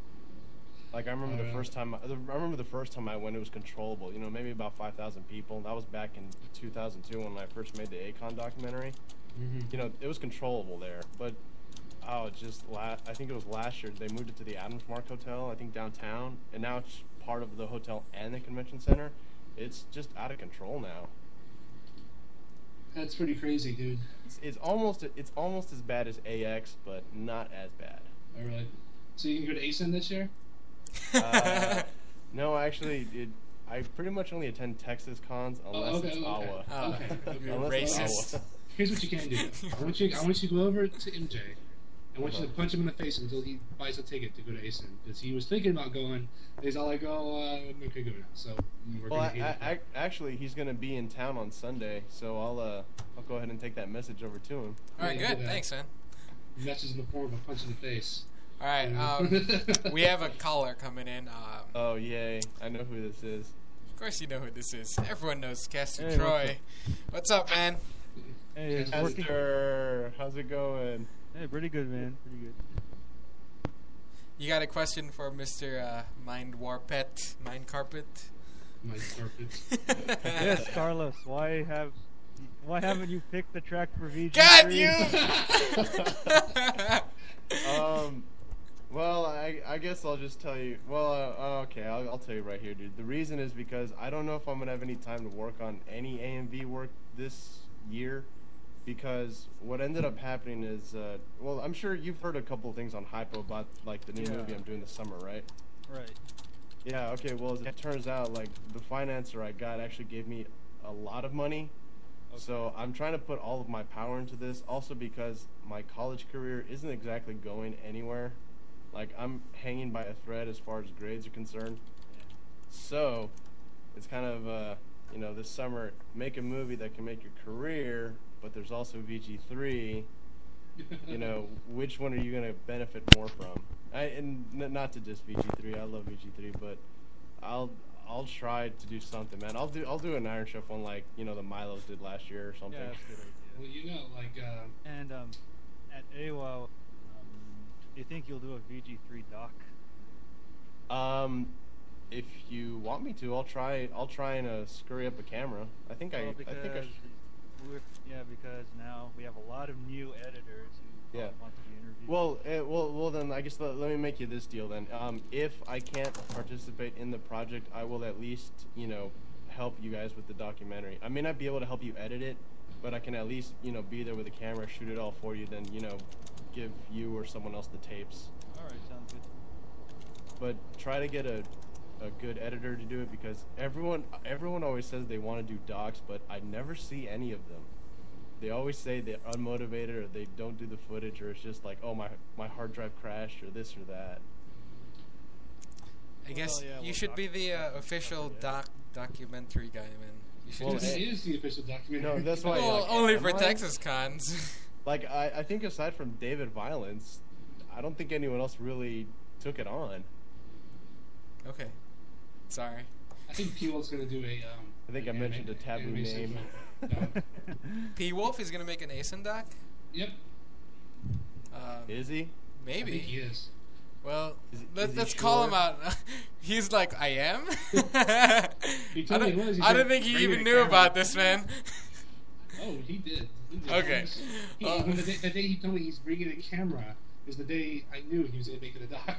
Like I remember Oh, the yeah. first time. I I remember the first time I went. It was controllable. You know, maybe about five thousand people. That was back in two thousand two when I first made the Akon documentary. Mhm. You know, it was controllable there, but oh, just la- I think it was last year they moved it to the Adams Mark Hotel, I think downtown, and now it's part of the hotel and the convention center. It's just out of control now. That's pretty crazy, dude. It's, it's almost it's almost as bad as A X, but not as bad. All right. So you can go to A S I N this year? Uh, no, actually, it, I pretty much only attend Texas cons unless Oh, okay, it's okay. Awa. Oh, Okay. you're Unless it's racist. Awa. Here's what you can do. I want you. I want you to go over to M J. I want you to punch him in the face until he buys a ticket to go to A S I N because he was thinking about going. And he's all like, "Oh, uh, I'm not gonna go now." So we're Well, gonna I, hate it. I, I, actually, he's gonna be in town on Sunday, so I'll uh, I'll go ahead and take that message over to him. All right, Yeah, good. do that. Thanks, man. Message in the form of a punch in the face. All right, um, we have a caller coming in. Um, Oh yay! I know who this is. of course, you know who this is. Everyone knows Caster Hey, Troy. What's up, man? Hey, it's working. Esther, how's it going? Hey, pretty good, man. Pretty good. You got a question for Mister Uh, Mind Warpet, Mind Carpet? My carpet. Yes, Carlos. Why have why haven't you picked the track for V G? God, you! um, well, I, I guess I'll just tell you. Well, uh, okay, I'll, I'll tell you right here, dude. The reason is because I don't know if I'm gonna have any time to work on any A M V work this year. Because what ended up happening is, uh, well, I'm sure you've heard a couple of things on Hypo about like the new Yeah. movie I'm doing this summer, right? Right. Yeah. Okay. Well, as it turns out, like the financer I got actually gave me a lot of money. So I'm trying to put all of my power into this. Also because my college career isn't exactly going anywhere. Like I'm hanging by a thread as far as grades are concerned. So it's kind of uh, you know, this summer make a movie that can make your career, but there's also V G three. You know, which one are you gonna benefit more from? I and n- not to diss V G three. I love V G three, but I'll I'll try to do something, man. I'll do I'll do an Iron Chef one like you know the Milos did last year or something. Yeah, that's a good idea. Well, you know, like, uh, And um, at A W O, um, do you think you'll do a V G three doc? Um, if you want me to, I'll try. I'll try and uh, scurry up a camera. I think Well, I. I because think I. Sh- we're, yeah, because now we have a lot of new editors who Yeah. want to be interviewed. Well, uh, well, well. Then I guess let, let me make you this deal. Then, um, if I can't participate in the project, I will at least, you know, help you guys with the documentary. I may not be able to help you edit it, but I can at least, you know, be there with a camera, shoot it all for you. Then, you know, give you or someone else the tapes. All right, sounds good. But try to get a, a good editor to do it because everyone, everyone always says they want to do docs, but I never see any of them. They always say they're unmotivated or they don't do the footage or it's just like, oh, my my hard drive crashed or this or that. I guess Well, yeah, you well, should be doc- the uh, official doc documentary guy, man. You should Well, just. this is the official documentary. No, that's why. Well, like, only am for I- Texas cons. Like, I, I think aside from David Violence, I don't think anyone else really took it on. Okay. Sorry. I think P Wolf's gonna do a. Um, I think I an mentioned a anime- taboo animation name. film. No. P Wolf is gonna make an A S I N doc. Yep. Um, Is he? I think he maybe. is. Well, Is he- let, is he let's call him sure? out. He's like, I am. He I told me don't, he was. He I don't said, think he "Bring even the knew camera." about this, man. Oh, he did. He did. Okay. He, Uh, when the, day, the day he told me he's bringing a camera is the day I knew he was gonna make it a doc.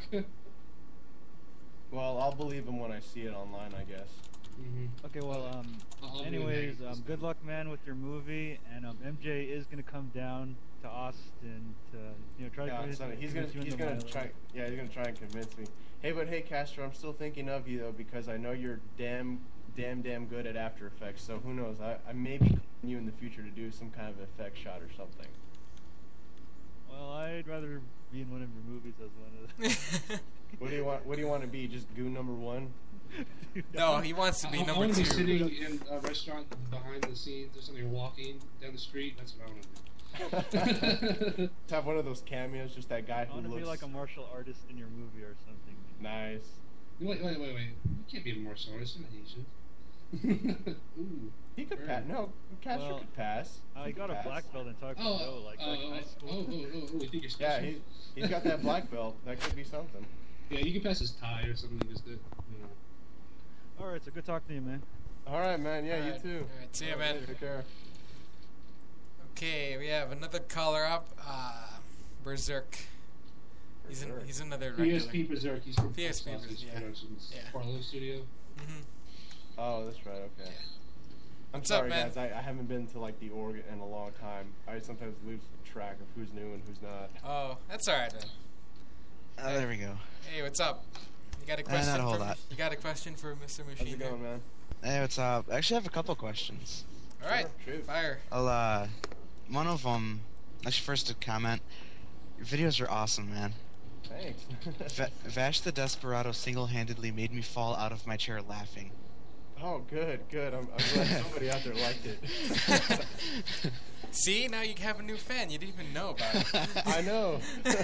Well, I'll believe him when I see it online, I guess. mm-hmm. Okay, well, um, I'll- I'll be anyways, there. um, good luck, man, with your movie, and um, M J is gonna come down to Austin to, you know, try to Yeah, convince, Sonny, he's gonna convince you he's into gonna Milo. try. Yeah, he's gonna try and convince me. Hey, but hey, Castro, I'm still thinking of you though because I know you're damn, damn, damn good at After Effects. So who knows? I, I may be calling you in the future to do some kind of effect shot or something. Well, I'd rather be in one of your movies as one of them. What do you want? What do you want to be? Just goon number one? No, he wants to I, be I number want to be two. sitting in a restaurant behind the scenes or something, or walking down the street. That's what I want to do. To have one of those cameos, just that guy I who want to looks be like a martial artist in your movie or something. nice. Wait, wait, wait, wait. You can't be a martial artist. You're not Asian. Ooh. He could pass. No, Castro Well, could pass. I He got could a pass. black belt in Oh, Taekwondo, like oh, back in oh, high oh, school. oh, oh, oh, you think you're Yeah, special? he he's got that black belt. That could be something. Yeah, you can pass his tie or something. Just to, you know. All right, so good talking to you, man. All right, man. Yeah, Alright, you too. alright, see ya, All man. right, Take care. Okay, we have another caller up. Uh, Berserk. He's an, he's another P S regular. P Berserk. He's from P S P Sausage Berserk, yeah. Productions, Yeah. Farlow Studio. Mm-hmm. Oh, that's right. Okay. I'm What's up, sorry, man? guys. I, I haven't been to like the org in a long time. I sometimes lose track of who's new and who's not. Oh, that's alright then. Oh, there we go. Hey, what's up? You got a Eh, question? not a whole for, lot. You got a question for Mister Machine? How's it going, man? Hey, what's up? Actually, I have a couple questions. All right, fire. I'll, uh, one of them. Actually, first a comment. Your videos are awesome, man. Thanks. Va- Vash the Desperado single-handedly made me fall out of my chair laughing. Oh, good, good. I'm, I'm glad somebody out there liked it. See, now you have a new fan. You didn't even know about it. I know.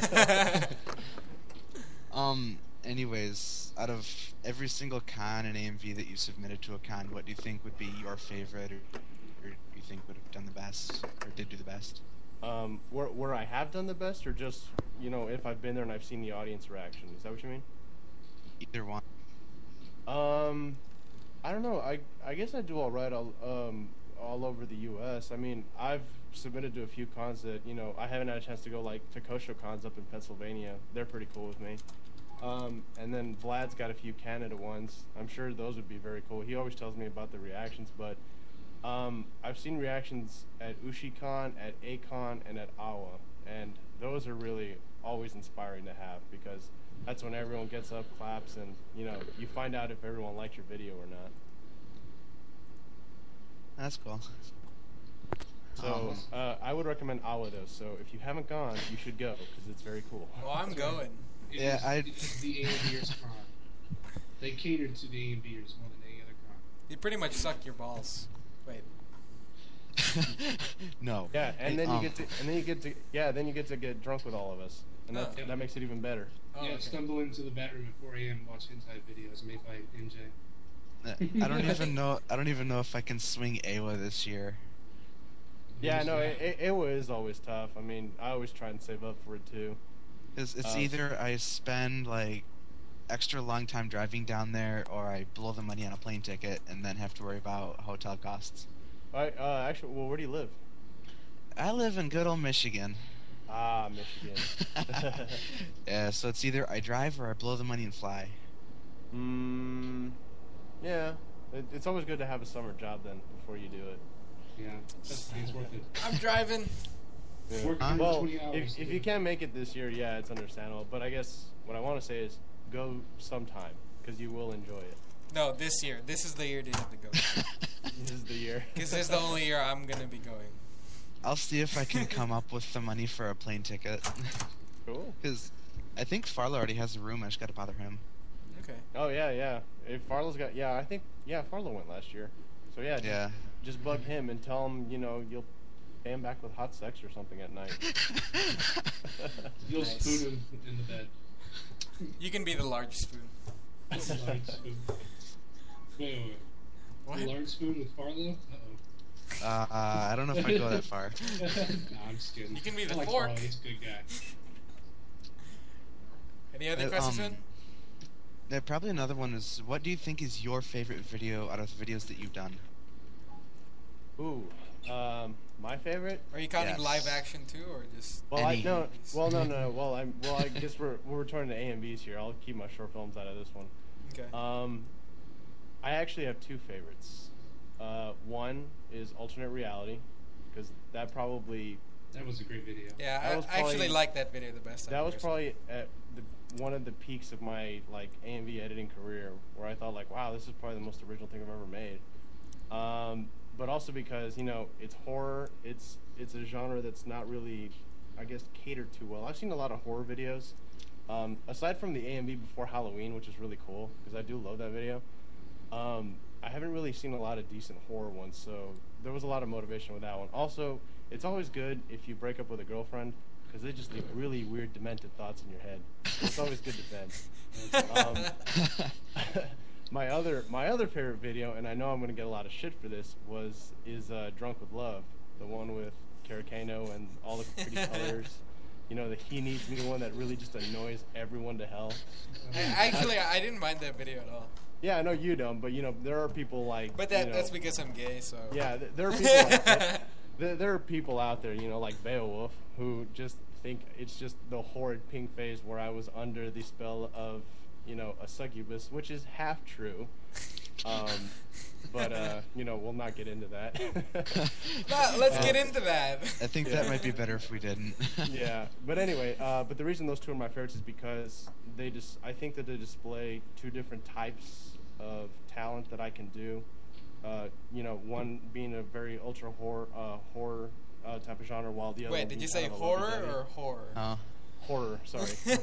um. Anyways, out of every single con and A M V that you submitted to a con, what do you think would be your favorite, or, or you think would have done the best, or did do the best? Um, where where I have done the best, or just you know if I've been there and I've seen the audience reaction. Is that what you mean? Either one. Um, I don't know. I I guess I do all right all um all over the U S. I mean, I've submitted to a few cons that you know I haven't had a chance to go, like to Kosho cons up in Pennsylvania. They're pretty cool with me. Um, and then Vlad's got a few Canada ones. I'm sure those would be very cool. He always tells me about the reactions, but um, I've seen reactions at UshiCon, at A-Con, and at Awa, and those are really always inspiring to have because that's when everyone gets up, claps, and you know you find out if everyone liked your video or not. That's cool. So uh, I would recommend Awa though. So if you haven't gone, you should go because it's very cool. Oh, I'm going. It Yeah, is, I- It's the AMVers con. They catered to the AMVers more than any other con. You pretty much suck your balls. Wait. No. Yeah, and then you Um, get to, and then you get to, yeah, then you get to get drunk with all of us, and that Oh. that makes it even better. Oh, yeah, okay. stumble into the bat room at four a.m. watch hentai videos made by M J. I don't even know. I don't even know if I can swing Awa this year. Yeah, no, it, it, it was always tough. I mean, I always try and save up for it too. It's, it's Um, either I spend like extra long time driving down there, or I blow the money on a plane ticket and then have to worry about hotel costs. I uh, actually, well, where do you live? I live in good old Michigan. Ah, Michigan. Yeah, so it's either I drive or I blow the money and fly. Mm, yeah, it, it's always good to have a summer job then before you do it. Yeah, that's it's worth it. I'm driving. Yeah. Work Huh? Well, twenty hours. if, if you can't make it this year, yeah, it's understandable. But I guess what I want to say is go sometime because you will enjoy it. No, this year. This is the year they have to go. This is the year. Because this is the only year I'm gonna be going. I'll see if I can come up with the money for a plane ticket. Cool. Because I think Farlow already has a room. I just got to bother him. Okay. Oh yeah, yeah. If Farlow's got, yeah, I think, yeah, Farlow went last year. So yeah, just, Yeah. just bug him and tell him, you know, you'll pay him back with hot sex or something at night. You'll Nice. spoon him in the bed. You can be the large spoon. That's a large spoon. Wait, wait, wait. What? A large spoon with Farlow? Uh-oh. Uh, uh, I don't know if I go that far. No, I'm just kidding. You can be I the like fork. Farlow, he's a good guy. Any other Uh, questions, um, man? Yeah, probably another one is, what do you think is your favorite video out of the videos that you've done? Ooh, um, my favorite. Are you counting yes. live action too, or just? Well, I Any. no, well, no, no. Well, I'm well. I guess we're we're returning to A M Vs here. I'll keep my short films out of this one. Okay. Um, I actually have two favorites. Uh, one is alternate reality, because that probably That was a great video. Yeah, that I, was I actually probably- like that video the best. that I've was ever probably at the, one of the peaks of my like A M V editing career, where I thought like, wow, this is probably the most original thing I've ever made. Um, but also because you know it's horror. It's it's a genre that's not really, I guess, catered too well. I've seen a lot of horror videos. Um, aside from the A M V before Halloween, which is really cool because I do love that video. Um, I haven't really seen a lot of decent horror ones, so there was a lot of motivation with that one. Also, it's always good if you break up with a girlfriend because they just leave really weird, demented thoughts in your head. It's always good to vent. Um, my other my other favorite video, and I know I'm gonna get a lot of shit for this, was is uh, Drunk with Love, the one with Karakano and all the pretty colors. you know, the He Needs Me one that really just annoys everyone to hell. I, actually, I didn't mind that video at all. Yeah, I know you don't, but you know, there are people like. But that you know, that's because I'm gay, so. Yeah, th- there are people. like that. There, there are people out there, you know, like Beowulf, who just think it's just the horrid pink phase where I was under the spell of, you know, a succubus, which is half true. Um, but uh, you know, we'll not get into that. Well, let's Um, get into that. I think that might be better if we didn't. Yeah, but anyway, uh, but the reason those two are my favorites is because they just, I think that they display two different types of talent that I can do. Uh, you know, one being a very ultra horror, uh, horror uh, type of genre, while the other. Wait, one did being you say kind of a horror lovey-dovey. or horror? Oh. Horror, sorry.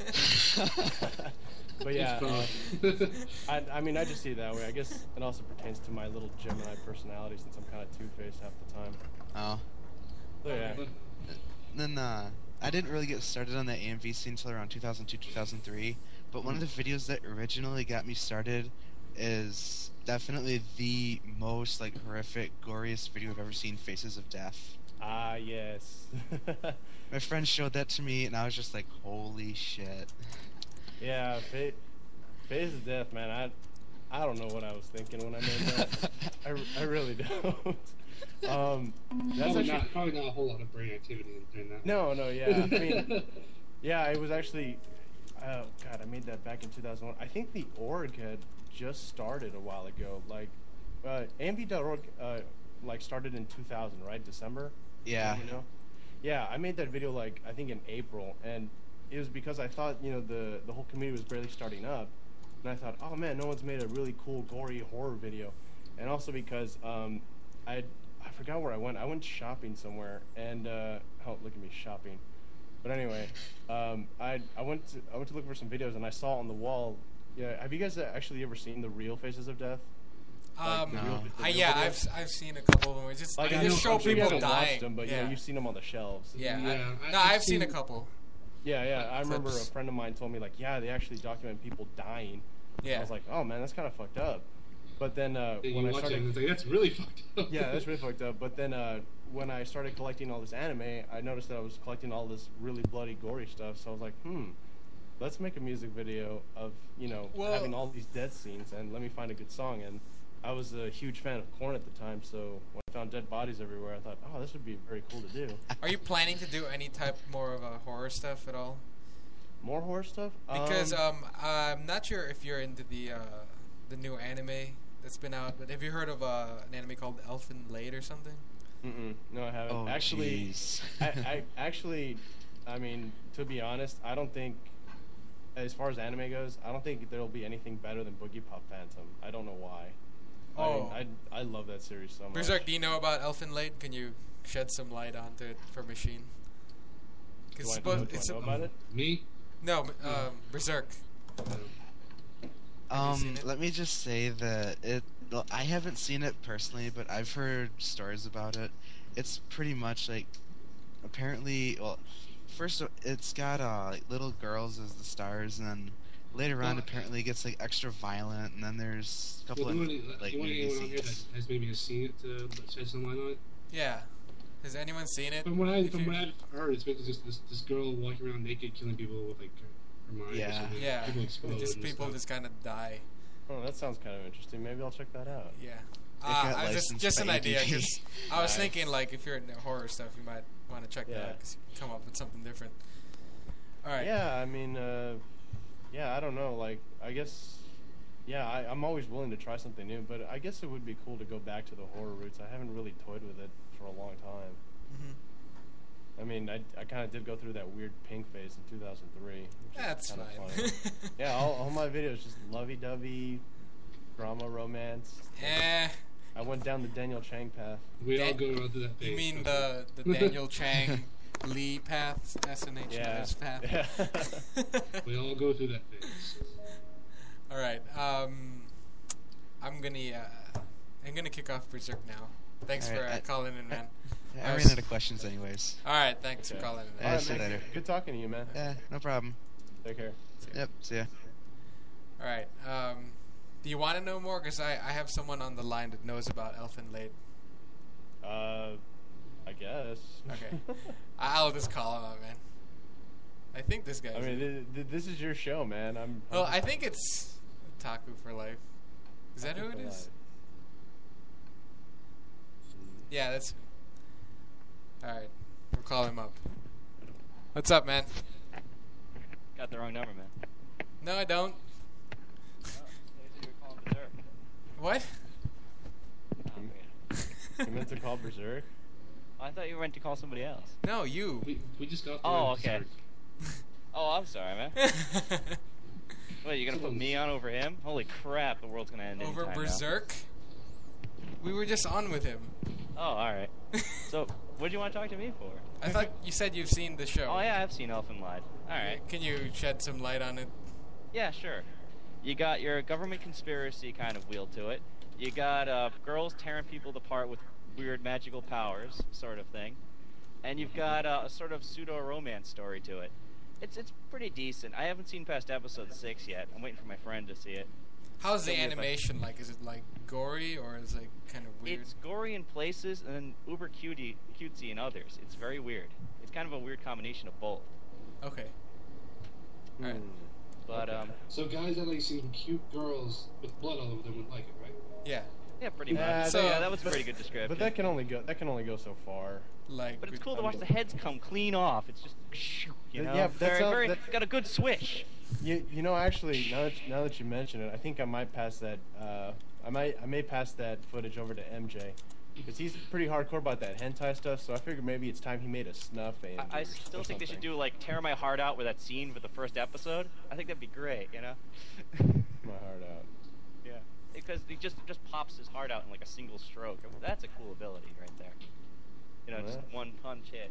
But yeah, uh, I, I mean, I just see it that way. I guess it also pertains to my little Gemini personality, since I'm kind of two-faced half the time. Oh. So yeah. Then uh, I didn't really get started on the A M V scene until around two thousand two, two thousand three. But one of the videos that originally got me started is definitely the most like horrific, goriest video I've ever seen, Faces of Death. Ah, yes. My friend showed that to me, and I was just like, holy shit. Yeah, fa- Phase of Death, man. I, I don't know what I was thinking when I made that. I, I really don't. Um, that's Probably actually not, probably not a whole lot of brain activity in doing that. no, no, yeah. I mean, yeah, it was actually. Oh God, I made that back in two thousand one. I think the org had just started a while ago. Like, uh, A M V dot org, uh, like started in two thousand, right? December. Yeah. You know. Yeah, I made that video like I think in April, and it was because I thought, you know, the the whole community was barely starting up, and I thought, oh man, no one's made a really cool gory horror video, and also because um, I I forgot where I went. I went shopping somewhere, and uh, oh look at me shopping. But anyway, um, I I went to I went to look for some videos, and I saw on the wall. Yeah, have you guys actually ever seen the real Faces of Death? Um, the real- the I, real yeah, videos? I've I've seen a couple of them. It's just Like, they I know, just show I'm sure you people haven't dying. watched them, but yeah. you know, you've seen them on the shelves. Yeah, Yeah, I, I- no, I've I've seen a seen- couple. Yeah, yeah. I remember a Clips. friend of mine told me, like, yeah, they actually document people dying. Yeah. I was like, oh man, that's kind of fucked up. But then uh, Then when you I watch started, it and it's like, that's really fucked up. yeah, that's really fucked up. But then uh, when I started collecting all this anime, I noticed that I was collecting all this really bloody, gory stuff. So I was like, hmm, let's make a music video of, you know, Well- having all these death scenes, and let me find a good song. And I was a huge fan of Korn at the time, so when I found dead bodies everywhere, I thought, oh, this would be very cool to do. Are you planning to do any type more of a horror stuff at all? More horror stuff? Because um, I'm not sure if you're into the uh, the new anime that's been out, but have you heard of uh, an anime called Elfen Lied or something? Mm-mm. No, I haven't. Oh, actually, jeez. I, I actually, I mean, to be honest, I don't think, as far as anime goes, I don't think there'll be anything better than Boogie Pop Phantom. I don't know why. Oh. I, I, I love that series so much. Berserk, do you know about Elfen Lied? Can you shed some light onto it for Machine? Do I, it's know, supposed- do I it's know a- about it? Me? No, um, Berserk. Um, seen it? let me just say that it. well, I haven't seen it personally, but I've heard stories about it. It's pretty much like, apparently, well, first o- it's got uh like little girls as the stars, and then later on Well, apparently it gets like extra violent, and then there's a couple Well, of do you want, like do you want nudity anyone out here that scenes. has maybe seen it to shed some light on it? Yeah. Has anyone seen it? From what I If from you- what I've heard, it's basically just this, this girl walking around naked, killing people with like her mind. or Yeah. something. Yeah. People explode Just and people stuff. just kind of die. Oh, that sounds kind of interesting. Maybe I'll check that out. Yeah. got Uh, I was just licensed just an by idea A D P. because I was Nice. thinking like if you're into horror stuff, you might want to check that Yeah. out because you come up with something different. All right. Yeah, I mean, uh, yeah, I don't know. Like, I guess, yeah, I, I'm always willing to try something new, but I guess it would be cool to go back to the horror roots. I haven't really toyed with it for a long time. Mhm. I mean, I, I kind of did go through that weird pink phase in two thousand three. That's kinda fine. funny. Yeah, all, all my videos just lovey-dovey, drama, romance. Eh. I went down the Daniel Chang path. We all Dan- go around through that phase. You mean okay. the the Daniel Chang Lee path, S N H Yeah. S path? Yeah. We all go through that phase. All right. Um, I'm gonna uh, I'm gonna kick off Berserk now. Thanks All for right, uh, I- calling in, man. I I ran was- out of questions anyways. All right. Thanks Okay. for calling in. Yeah, Man. Alright, see you man, later. Good talking to you, man. Yeah, no problem. Take care. Yep, see ya. All right. Um, do you want to know more? Because I, I have someone on the line that knows about Elfen Lied. Uh, I guess. Okay. I'll just call him up, man. I think this guy's I mean, th- th- this is your show, man. I'm. Well, I'm I think it's Taku for Life. Is that Taku who it for is? Life. Yeah, that's. Alright, we'll call him up. What's up, man? Got the wrong number, man. No, I don't. What? You meant to call Berserk? I thought you were meant to call somebody else. No, you. We, we just got. Oh, okay. Oh, I'm sorry, man. What, you gonna put me on over him? Holy crap, the world's gonna end Over anytime now. Berserk? We were just on with him. Oh, alright. So, what do you want to talk to me for? I thought you said you've seen the show. Oh, yeah, I've seen Elfin Lied. Alright. Can you shed some light on it? Yeah, sure. You got your government conspiracy kind of wheel to it. You got uh, girls tearing people apart with weird magical powers, sort of thing. And you've got uh, a sort of pseudo-romance story to it. It's it's pretty decent. I haven't seen past episode six yet. I'm waiting for my friend to see it. How's the Tell me if I- animation like? Is it like gory or is it kind of weird? It's gory in places and then uber cutie, cutesy in others. It's very weird. It's kind of a weird combination of both. Okay. Alright. But, um... So guys that like seeing cute girls with blood all over them would like it, right? Yeah. Yeah, pretty Yeah, much. they- So, yeah, that was a but- pretty good description. But that can only go. That can only go so far. Like. But it's cool I to watch mean- the heads come clean off. It's just, you know, Yeah, but that's very, all- very, that- got a good swish. You you know actually now that now that you mention it, I think I might pass that. Uh, I might I may pass that footage over to M J because he's pretty hardcore about that hentai stuff. So I figured maybe it's time he made a snuff. And I, I still think they should do like tear my heart out with that scene for the first episode. I think that'd be great, you know. my heart out. Yeah. Because he just just pops his heart out in like a single stroke. I mean, that's a cool ability right there. You know, just Yeah. one punch hit.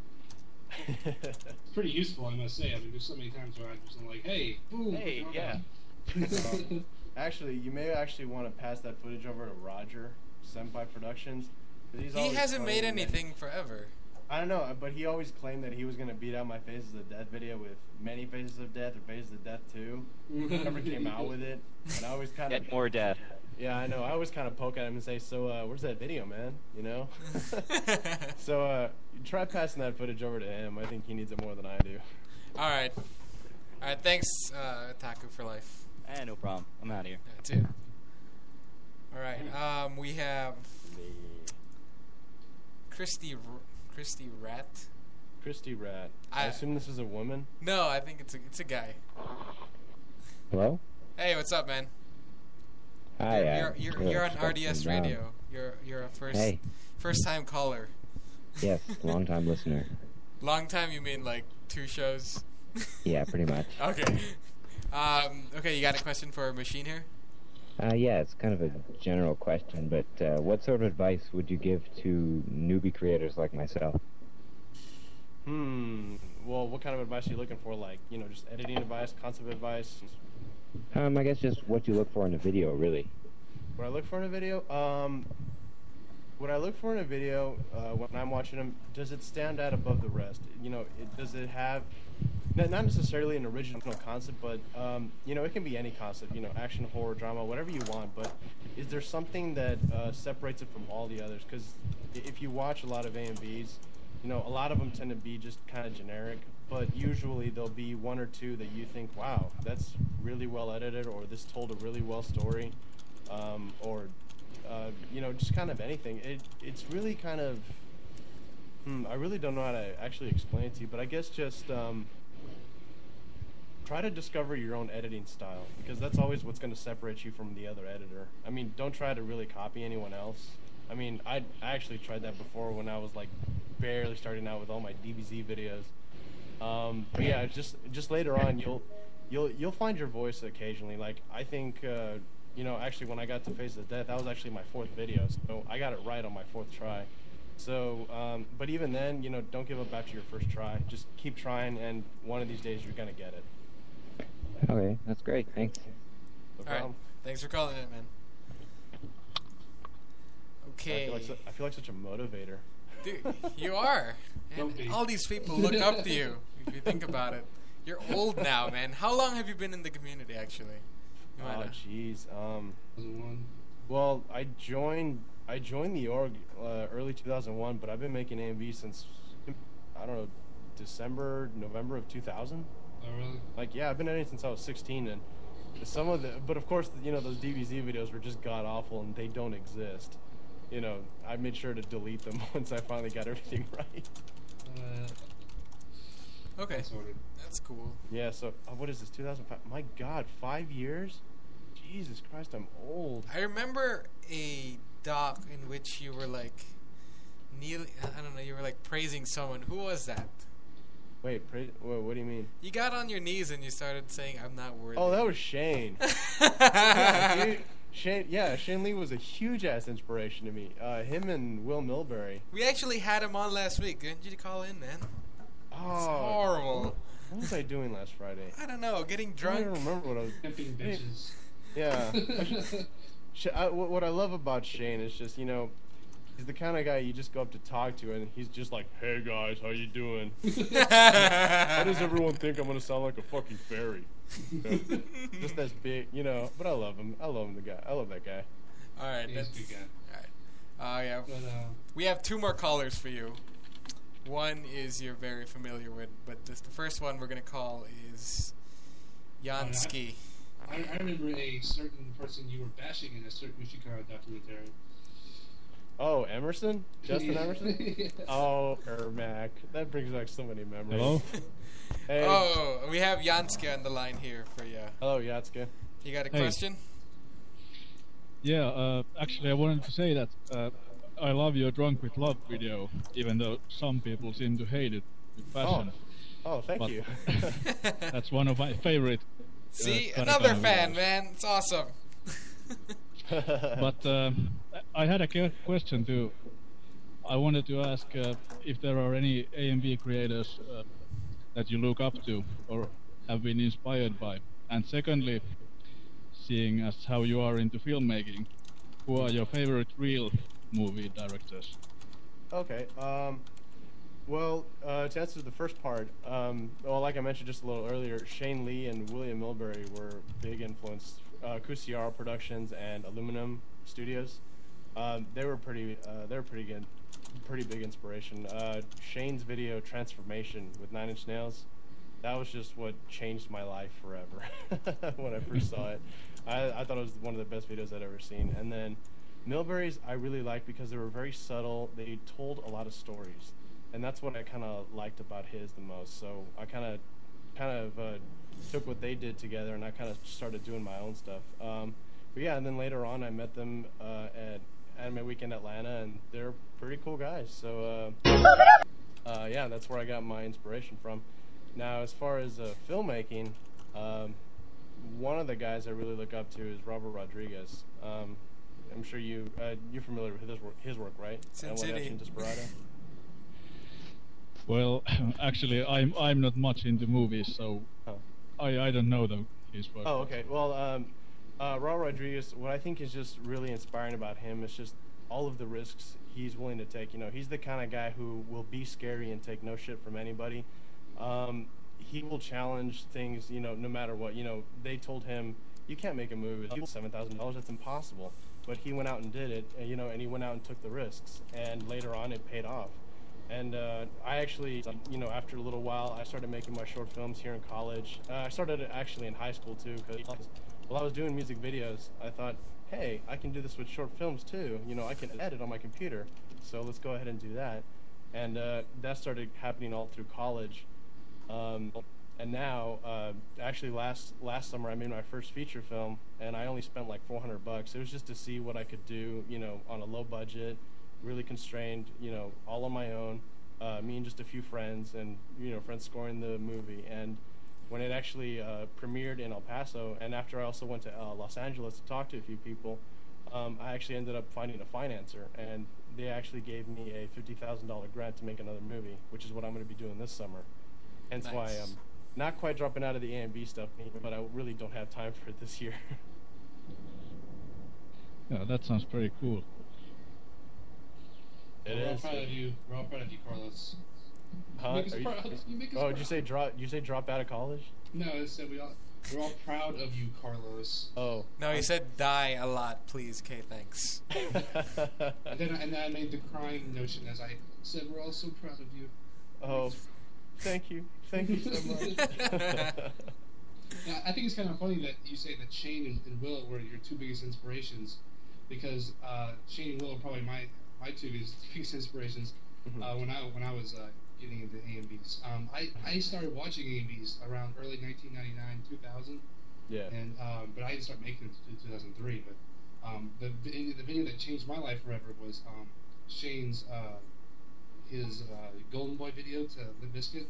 It's pretty useful, I must say. I mean, there's so many times where I'm just like, hey, boom. Hey, yeah. Um, actually, you may actually want to pass that footage over to Roger Senpai Productions. 'cause he's He always hasn't made claimed that- anything forever. I don't know, but he always claimed that he was gonna beat out my Faces of Death video with many Faces of Death or Faces of Death two. Never came out with it, and I always kind of Get more death. Yeah, I know. I always kind of poke at him and say, "So, uh, where's that video, man?" You know. So, uh, try passing that footage over to him. I think he needs it more than I do. All right. All right. Thanks, uh, Taku for Life. Eh, no problem. I'm out of here. That's it. All right. Um, we have Christy. R- Christy Rat. Christy Rat. I, I- assume this is a woman. No, I think it's a it's a guy. Hello? Hey, what's up, man? Hi, You're uh, you're, you're, hello, you're on Scott R D S from Brown. Radio. You're you're a first Hey. first time caller. Yes, long time listener. Long time? You mean like two shows? Yeah, pretty much. Okay. Um, okay, you got a question for Machine here? Uh, yeah, it's kind of a general question, but uh, what sort of advice would you give to newbie creators like myself? Hmm. Well, what kind of advice are you looking for? Like, you know, just editing advice, concept advice. Um, I guess just what you look for in a video, really. What I look for in a video? Um, what I look for in a video uh, when I'm watching them, does it stand out above the rest? You know, it, does it have, not not necessarily an original concept, but, um, you know, it can be any concept, you know, action, horror, drama, whatever you want, but is there something that uh, separates it from all the others? Because if you watch a lot of A M Vs, you know, a lot of them tend to be just kind of generic, but usually there'll be one or two that you think, wow, that's really well edited, or this told a really well story, um, or, uh, you know, just kind of anything. It It's really kind of, hmm, I really don't know how to actually explain it to you, but I guess just um, try to discover your own editing style, because that's always what's going to separate you from the other editor. I mean, don't try to really copy anyone else. I mean, I I actually tried that before when I was like barely starting out with all my D B Z videos. Um, but yeah, just just later on, you'll you'll you'll find your voice occasionally. Like I think, uh, you know, actually when I got to Face of Death, that was actually my fourth video, so I got it right on my fourth try. So, um, but even then, you know, don't give up after your first try. Just keep trying, and one of these days you're gonna get it. Okay, that's great. Thanks. No All right. problem. Thanks for calling in, man. I Okay. feel, like su- I feel like such a motivator. Dude, you are. Don't And be. all these people look up to you, if you think about it. You're old now, man. How long have you been in the community, actually? You might Oh, know. jeez. Um, two thousand one. well, I joined I joined the org uh, early two thousand one, but I've been making A M V since I don't know December, November of two thousand. Oh, really? Like, yeah, I've been editing since I was sixteen, and some of the, but of course, you know, those D B Z videos were just god awful, and they don't exist. You know, I made sure to delete them once I finally got everything right. Uh, Okay, that's cool. Yeah, so uh, what is this, two thousand five? My God, five years? Jesus Christ, I'm old. I remember a doc in which you were like kneeling. I don't know. You were like praising someone. Who was that? Wait, pra- wait, what do you mean? You got on your knees and you started saying, "I'm not worthy." Oh, that was Shane. Yeah, dude, Shane, yeah, Shane Lee was a huge ass inspiration to me. Uh, him and Will Milbury. We actually had him on last week. Didn't you call in, man? Oh, It's horrible. What, what was I doing last Friday? I don't know. Getting I drunk. don't even remember what I was. Pimping bitches. Yeah. Sh- I, what what I love about Shane is just, you know, he's the kind of guy you just go up to talk to, and he's just like, "Hey guys, how you doing? Why does everyone think I'm gonna sound like a fucking fairy?" You know? Just as big, you know. But I love him. I love him, the guy. I love that guy. All right, He's a that's good guy. all right. Uh, yeah. But, uh, We have two more callers for you. One is you're very familiar with, but this, the first one we're gonna call is Yansky. I, I remember a certain person you were bashing in a certain Ushikara documentary. Oh, Emerson? Justin Yeah. Emerson? Yes. Oh, Ermac. That brings back so many memories. Hello? Hey. Oh, we have Yansky on the line here for you. Hello, Yatsuka. You got a Hey. question? Yeah, uh, actually, I wanted to say that uh, I love your Drunk with Love video, even though some people seem to hate it with passion. Oh, oh thank But you. That's one of my favorite. See, uh, another Karakana fan, videos. man. It's awesome. But uh, I had a que- question too. I wanted to ask uh, if there are any A M V creators uh, that you look up to or have been inspired by. And secondly, seeing as how you are into filmmaking, who are your favorite real movie directors? Okay. Um, well, uh, to answer the first part, um, well, like I mentioned just a little earlier, Shane Lee and William Milbury were big influence. Uh, Kusiara Productions and Aluminum Studios. Um, they were pretty. Uh, they were pretty good. Pretty big inspiration. Uh, Shane's video Transformation with Nine Inch Nails. That was just what changed my life forever when I first saw it. I, I thought it was one of the best videos I'd ever seen. And then Milbury's I really liked because they were very subtle. They told a lot of stories, and that's what I kind of liked about his the most. So I kind of, kind of uh, took what they did together, and I kind of started doing my own stuff. Um, but yeah, and then later on, I met them uh, at Anime Weekend Atlanta, and they're pretty cool guys. So uh, uh, yeah, that's where I got my inspiration from. Now, as far as uh, filmmaking, um, one of the guys I really look up to is Robert Rodriguez. Um, I'm sure you uh, you're familiar with his work, his work, right? Sin L one City. F and Desperado. Well, actually, I'm I'm not much into movies, so Oh. I I don't know the his work. Oh, okay. Well, um, uh, Raul Rodriguez, what I think is just really inspiring about him is just all of the risks he's willing to take. You know, he's the kind of guy who will be scary and take no shit from anybody. Um, he will challenge things, you know, no matter what. You know, they told him, you can't make a movie with seven thousand dollars, that's impossible. But he went out and did it, and, you know, and he went out and took the risks. And later on, it paid off. And uh, I actually, you know, after a little while, I started making my short films here in college. Uh, I started it actually in high school, too, because while I was doing music videos, I thought, hey, I can do this with short films, too. You know, I can edit on my computer, so let's go ahead and do that. And uh, that started happening all through college. Um, and now, uh, actually last last summer, I made my first feature film, and I only spent like four hundred bucks. It was just to see what I could do, you know, on a low budget, really constrained, you know, all on my own, uh, me and just a few friends, and, you know, friends scoring the movie. And when it actually uh, premiered in El Paso, and after I also went to uh, Los Angeles to talk to a few people, um, I actually ended up finding a financer, and they actually gave me a fifty thousand dollars grant to make another movie, which is what I'm going to be doing this summer. Hence Nice. why I'm not quite dropping out of the A and B stuff, but I really don't have time for it this year. Yeah, that sounds pretty cool. It We're all is. proud of you. We're all proud of you, Carlos. Huh? Make us Are you- proud. You make us oh, proud. did you say drop? You say drop out of college? No, I said we all we're all proud of you, Carlos. Oh. No, he said die a lot, please. Okay, thanks. And then, I, and then I made the crying notion as I said, "We're all so proud of you." Oh, Thank you. Thank you so much. Yeah, I think it's kind of funny that you say that Shane and, and Will were your two biggest inspirations, because uh, Shane and Will are probably my my two biggest, biggest inspirations Mhm. uh, when I when I was uh, getting into A M Vs. Um, I I started watching A M Vs around early nineteen ninety-nine, two thousand. Yeah. And um, but I didn't start making it until two thousand three. But um, the vi- the video that changed my life forever was um, Shane's uh, his uh, Golden Boy video to Limp Bizkit.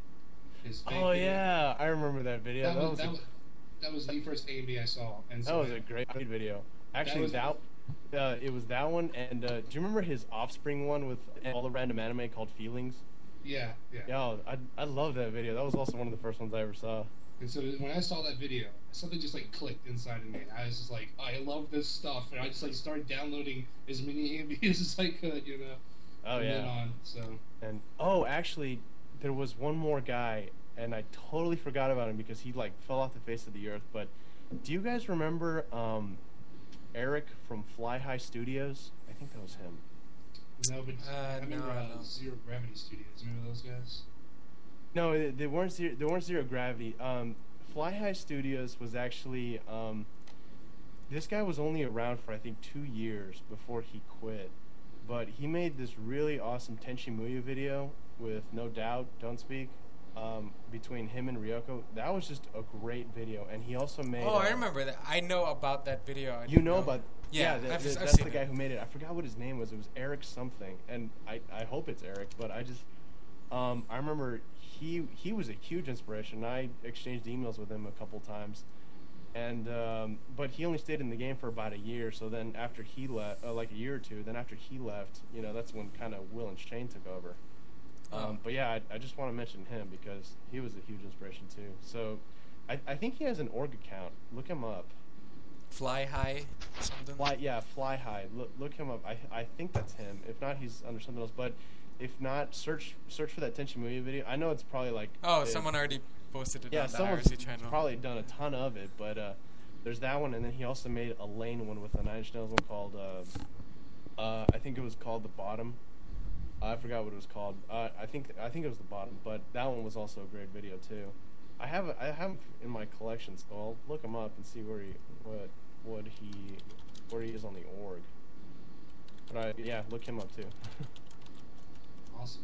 His fake Oh video. yeah, I remember that video. That, That, was, was, that, a, was, that was the first A M V I saw. And that so was a great video. Actually, was- that, uh, it was that one, and uh, do you remember his Offspring one with all the random anime called Feelings? Yeah, yeah. Yo, I I love that video. That was also one of the first ones I ever saw. And so when I saw that video, something just like clicked inside of me. I was just like, I love this stuff, and I just like started downloading as many A M Vs as I could, you know. Oh from yeah. then on, so And oh, actually, there was one more guy, and I totally forgot about him because he like fell off the face of the earth. But do you guys remember um, Eric from Fly High Studios? I think that was him. no, but Uh, I remember no, uh, no. Zero Gravity Studios. Remember those guys? No, they, they weren't zero. They weren't Zero Gravity. Um, Fly High Studios was actually. Um, this guy was only around for I think two years before he quit, but he made this really awesome Tenchi Muyo video with No Doubt, Don't Speak, um, between him and Ryoko. That was just a great video, and he also made. Oh, I uh, remember that. I know about that video. I You didn't know about. Yeah, Yeah, the, I've, the- I've that's seen the it. guy who made it. I forgot what his name was. It was Eric something, and I, I hope it's Eric, but I just um, I remember he he was a huge inspiration. I exchanged emails with him a couple times, and um, but he only stayed in the game for about a year. So then after he left, uh, like a year or two, then after he left, you know, that's when kind of Will and Shane took over. Um, Oh. But yeah, I, I just want to mention him because he was a huge inspiration too. So I, I think he has an org account. Look him up. Fly High, something. Fly, yeah, Fly High. Look, look him up. I, I think that's him. If not, he's under something else. But if not, search, search for that Tenchi Muyo video. I know it's probably like. Oh, uh, someone already posted it Yeah, on the I someone's R C channel. probably done a ton of it. But uh, there's that one, and then he also made a Lane one with a Nine Inch Nails one called. Uh, uh, I think it was called The Bottom. I forgot what it was called. Uh, I think I think it was The Bottom, but that one was also a great video too. I have I have him in my collection, so I'll look him up and see where he what what he where he is on the org. But I yeah, look him up too. Awesome.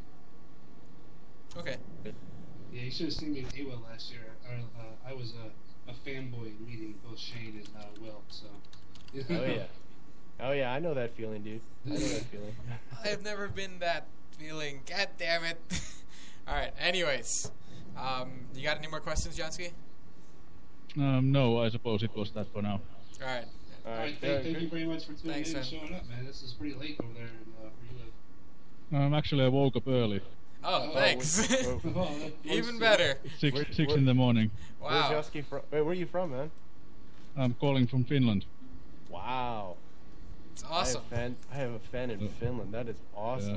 Okay. Yeah, you should have seen me in A W O L last year. Or, uh, I was a, a fanboy meeting both Shane and uh, Will. So. Oh yeah. Oh yeah, I know that feeling, dude. I know that feeling. I've never been that feeling. God damn it. All right. Anyways, um, you got any more questions, Jansky? Um, no, I suppose it was that for now. All right. All right, thank, thank you very much for tuning Thanks, in and man. showing up, man. This is pretty late over there in, uh, where you live. Um, actually, I woke up early. Oh, Oh, thanks. well, well, that- Even once- better. Six, Where- six where- in the morning. Wow. Where's Yoski from? Wait, where are you from, man? I'm calling from Finland. Wow. It's I awesome. have, fan, I have a fan in Finland. That is awesome.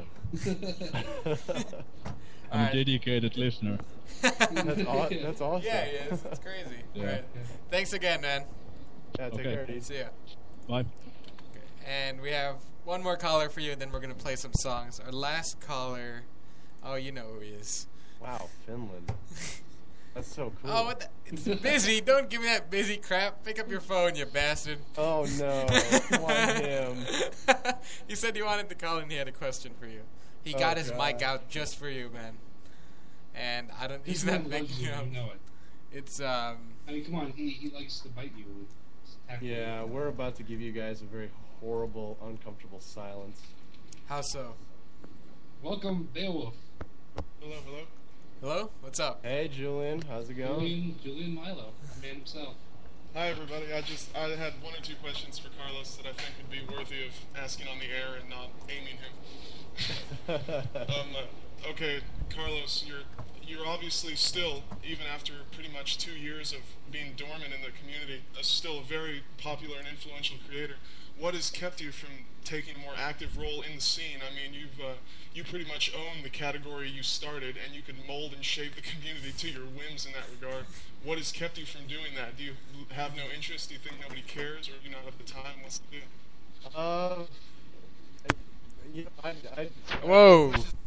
I'm a dedicated listener. that's, aw- that's awesome. Yeah, he is. It's crazy. Yeah. All right. Thanks again, man. Yeah, take Okay. care, dude. See ya. Bye. And we have one more caller for you, and then we're going to play some songs. Our last caller, oh, you know who he is. Wow, Finland. That's so cool. Oh, what the? It's busy. Don't give me that busy crap. Pick up your phone, you bastard. Oh, no. Why him? He said he wanted to call and he had a question for you. He Oh, got his God. mic out just for you, man. And I don't. He's This not man big. loves you, You know, you know it. it's um. I mean, come on, he, he likes to bite you. Attack you. Yeah, we're about to give you guys a very horrible, uncomfortable silence. How so? Welcome, Beowulf. Hello, hello. Hello. What's up? Hey, Julian. How's it going? Julian, Julian Milo, the man himself. Hi, everybody. I just I had one or two questions for Carlos that I think would be worthy of asking on the air and not aiming him. um, uh, okay, Carlos, you're you're obviously still, even after pretty much two years of being dormant in the community, uh, still a very popular and influential creator. What has kept you from taking a more active role in the scene? I mean, you've uh, you pretty much own the category you started, and you can mold and shape the community to your whims in that regard. What has kept you from doing that? Do you have no interest? Do you think nobody cares, or do you not have the time? What's the deal? Uh, I, you know, I, I, Whoa.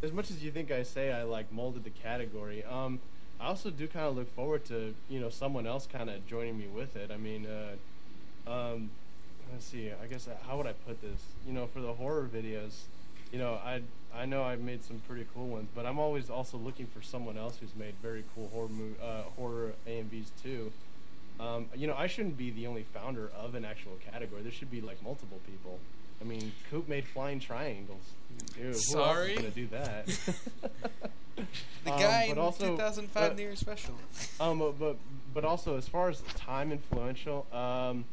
as much as you think I say I like molded the category, um, I also do kind of look forward to, you know, someone else kind of joining me with it. I mean, uh, um, let's see, I guess, uh, how would I put this? You know, for the horror videos, you know, I I know I've made some pretty cool ones, but I'm always also looking for someone else who's made very cool horror mo- uh, horror A M Vs too. Um, you know, I shouldn't be the only founder of an actual category. There should be like multiple people. I mean, Coop made flying triangles. Ew, who Sorry? else is gonna do that? The Um, guy but in also- two thousand five but- New Year special. Um, uh, but but also as far as time influential, um,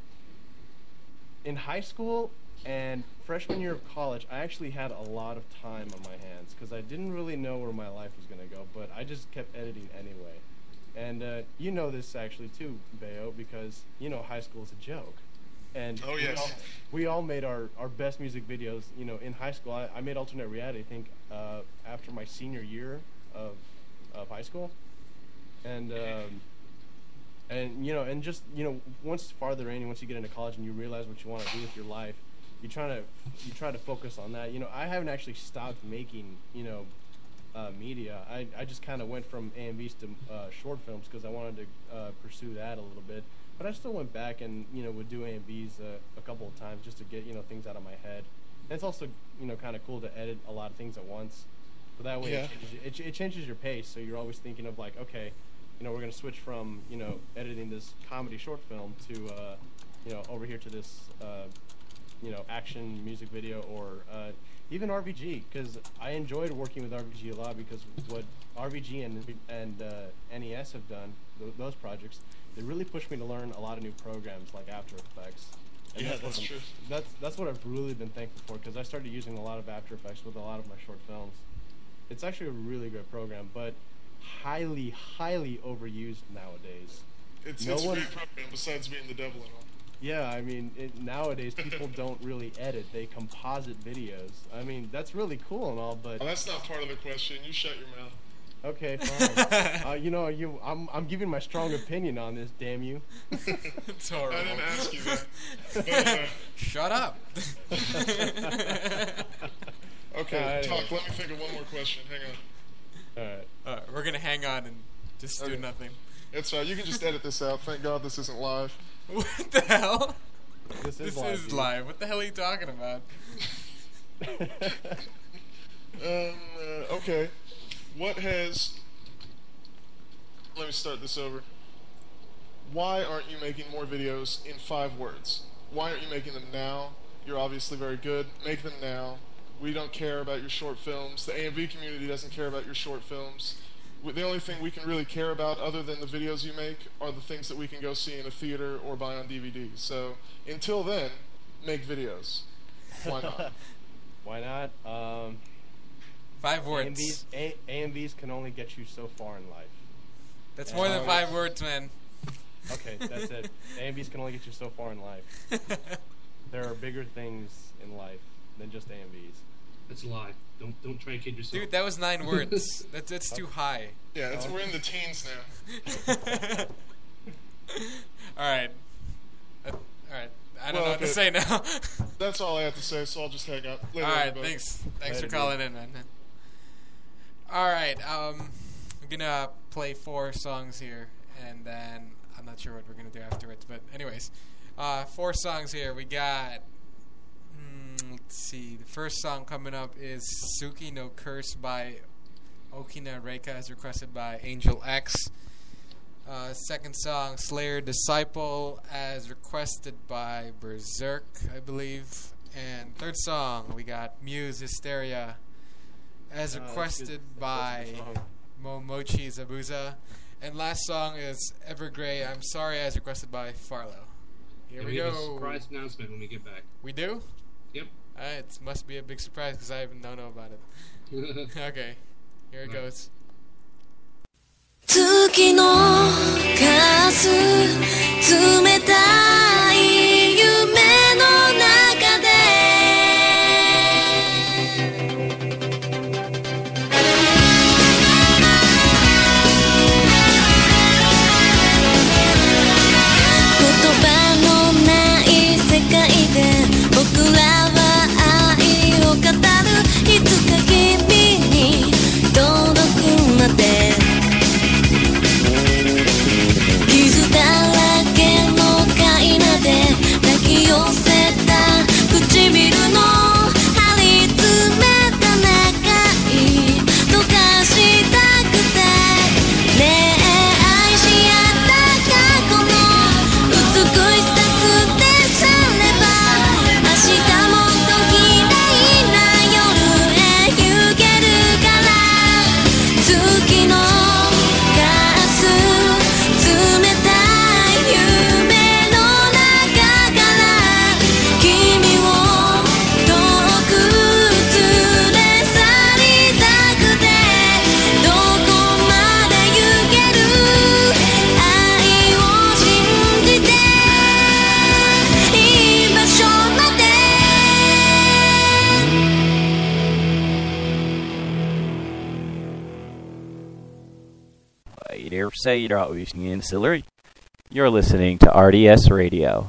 in high school and freshman year of college, I actually had a lot of time on my hands because I didn't really know where my life was gonna go, but I just kept editing anyway. And uh, you know this actually too, Bayo, because you know high school is a joke. And Oh, we yes. all, we all made our, our best music videos, you know, in high school. I, I made alternate reality, I think, uh, after my senior year of of high school. And um, and you know, and just you know, once farther in, once you get into college and you realize what you want to do with your life, you try to you try to focus on that. You know, I haven't actually stopped making you know uh, media. I I just kind of went from A M Vs to uh, short films because I wanted to uh, pursue that a little bit. But I still went back and you know would do A M Vs uh, a couple of times just to get you know things out of my head. And it's also you know kind of cool to edit a lot of things at once. So that way Yeah. it, changes, it, it changes your pace. So you're always thinking of like, okay, you know, we're gonna switch from you know editing this comedy short film to uh, you know over here to this uh, you know action music video or uh, even R V G because I enjoyed working with R V G a lot because what R V G and and uh, N E S have done th- those projects they really pushed me to learn a lot of new programs like After Effects. And Yeah, what that's I'm- true. That's that's what I've really been thankful for because I started using a lot of After Effects with a lot of my short films. It's actually a really great program, but highly, highly overused nowadays. It's, no it's a one, great program, besides being the devil and all. yeah, I mean, it, nowadays people don't really edit; they composite videos. I mean, that's really cool and all, but Oh, that's not part of the question. You shut your mouth. okay, fine. uh, you know, you, I'm, I'm giving my strong opinion on this. Damn you! It's horrible. I didn't ask you that. But, uh, Shut up. okay, Uh, talk. Let me think of one more question. Hang on. All right. Alright, we're gonna hang on and just do Okay. nothing. It's right. You can just edit this out. Thank God this isn't live. What the hell? This is This live, is dude. live. What the hell are you talking about? Um. Uh, okay. What has? Let me start this over. Why aren't you making more videos in five words? Why aren't you making them now? You're obviously very good. Make them now. We don't care about your short films. The A M V community doesn't care about your short films. W- The only thing we can really care about, other than the videos you make, are the things that we can go see in a theater or buy on D V D. So until then, make videos. Why not? Why not? Um, Five words. A M Vs, A- AMVs can only get you so far in life. That's And- more than five words, man. Okay, that's it. A M Vs can only get you so far in life. There are bigger things in life than just A M Vs. That's a lie. Don't don't try and kid yourself. Dude, that was nine words. That's that's too high. Yeah, it's, we're in the teens now. All right. Uh, all right. I don't Well, know what to okay. say now. That's all I have to say, so I'll just hang up. All Later, right. everybody. Thanks. Thanks Later, for calling in, man. All right. Um, I'm gonna play four songs here, and then I'm not sure what we're gonna do afterwards. But anyways, uh, four songs here. We got. Mm, let's see. The first song coming up is "Suki no Curse" by Okina Reika, as requested by Angel X. Uh, second song, Slayer Disciple, as requested by Berserk, I believe. And third song, we got Muse Hysteria, as Ah, that's requested good. That's by a good song. Momochi Zabuza. And last song is Evergrey, I'm Sorry, as requested by Farlow. Here And we we have go. a surprise announcement when we get back. We do? Yep. Uh, it must be a big surprise because I even don't know about it. Okay, here it goes. 月のかす冷たい夢の中で言葉のない世界で僕らは愛を語るいつか君に eller säger avvisningen Sillery. You're listening to R D S Radio.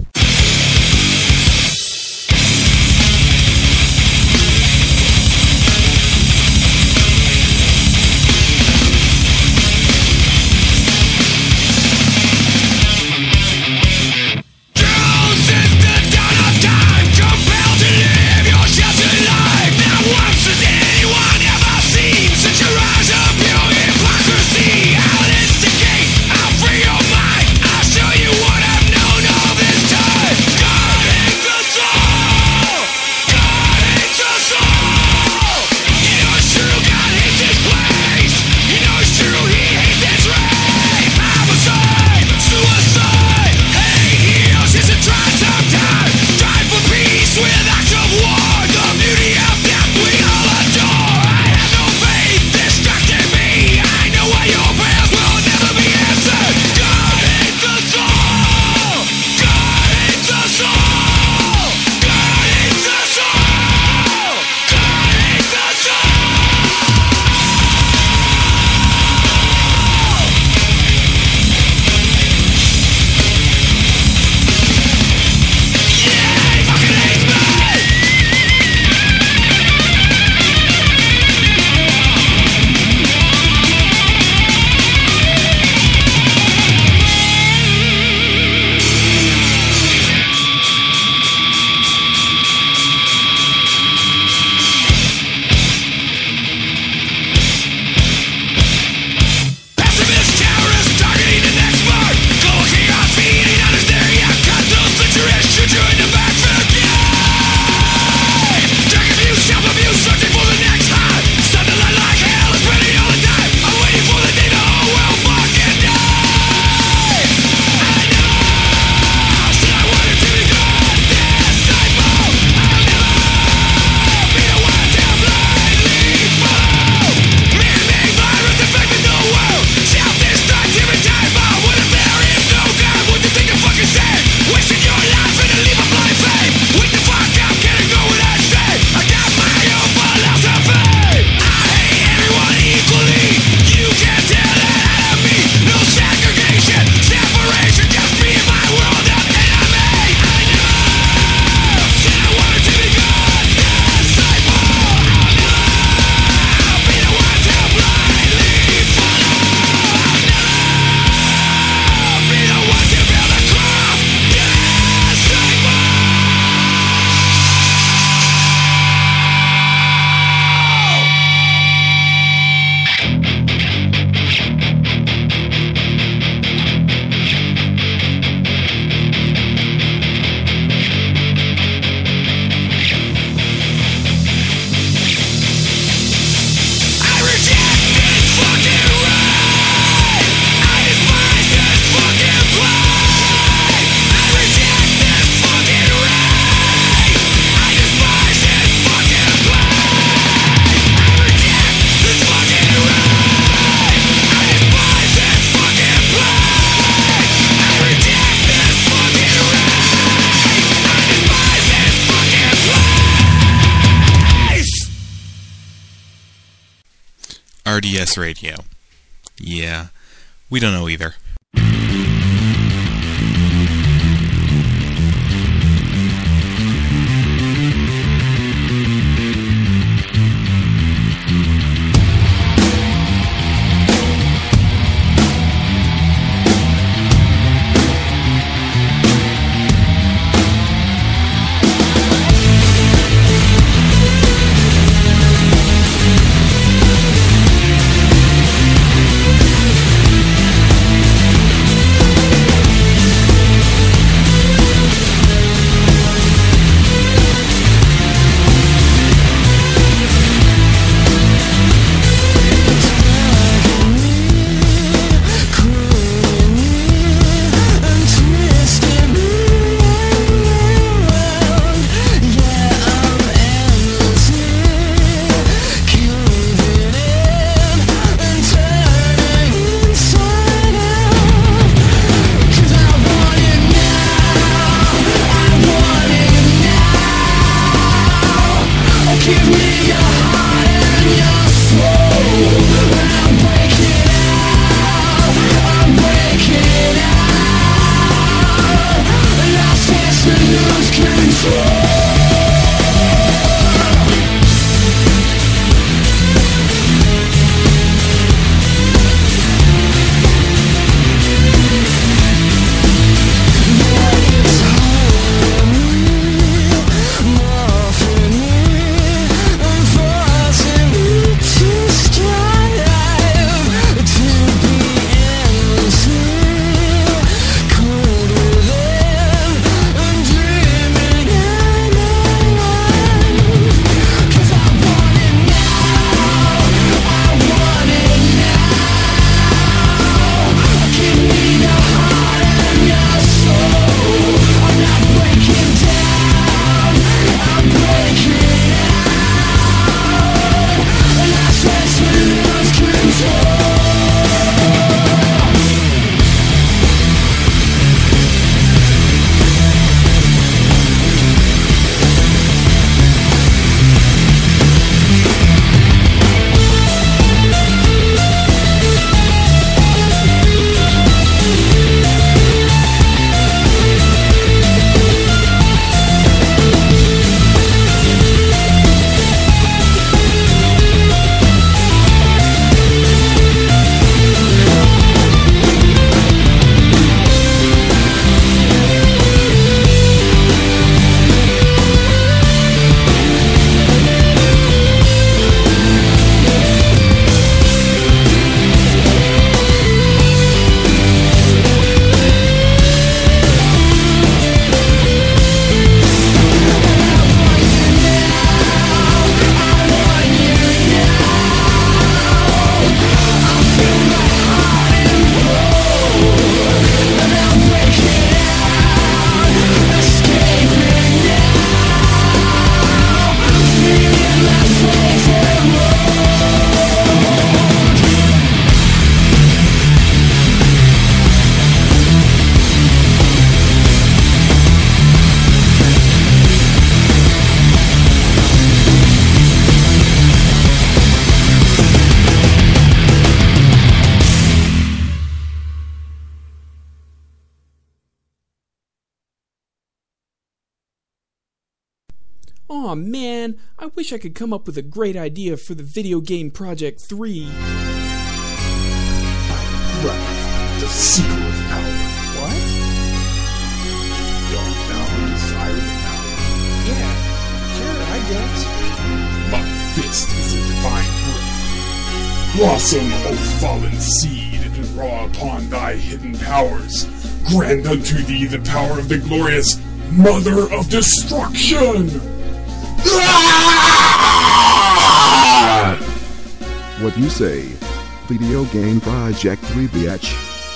R D S Radio. Yeah, we don't know either. We'll be right back. Aw man, I wish I could come up with a great idea for the video game Project three. Breath, the sequel of power. What? Don't thou desire the power? Yeah, sure, I guess. My fist is a divine breath. Blossom, O fallen seed, and draw upon thy hidden powers. Grant unto thee the power of the glorious Mother of Destruction! What you say? Video game Project three, bitch.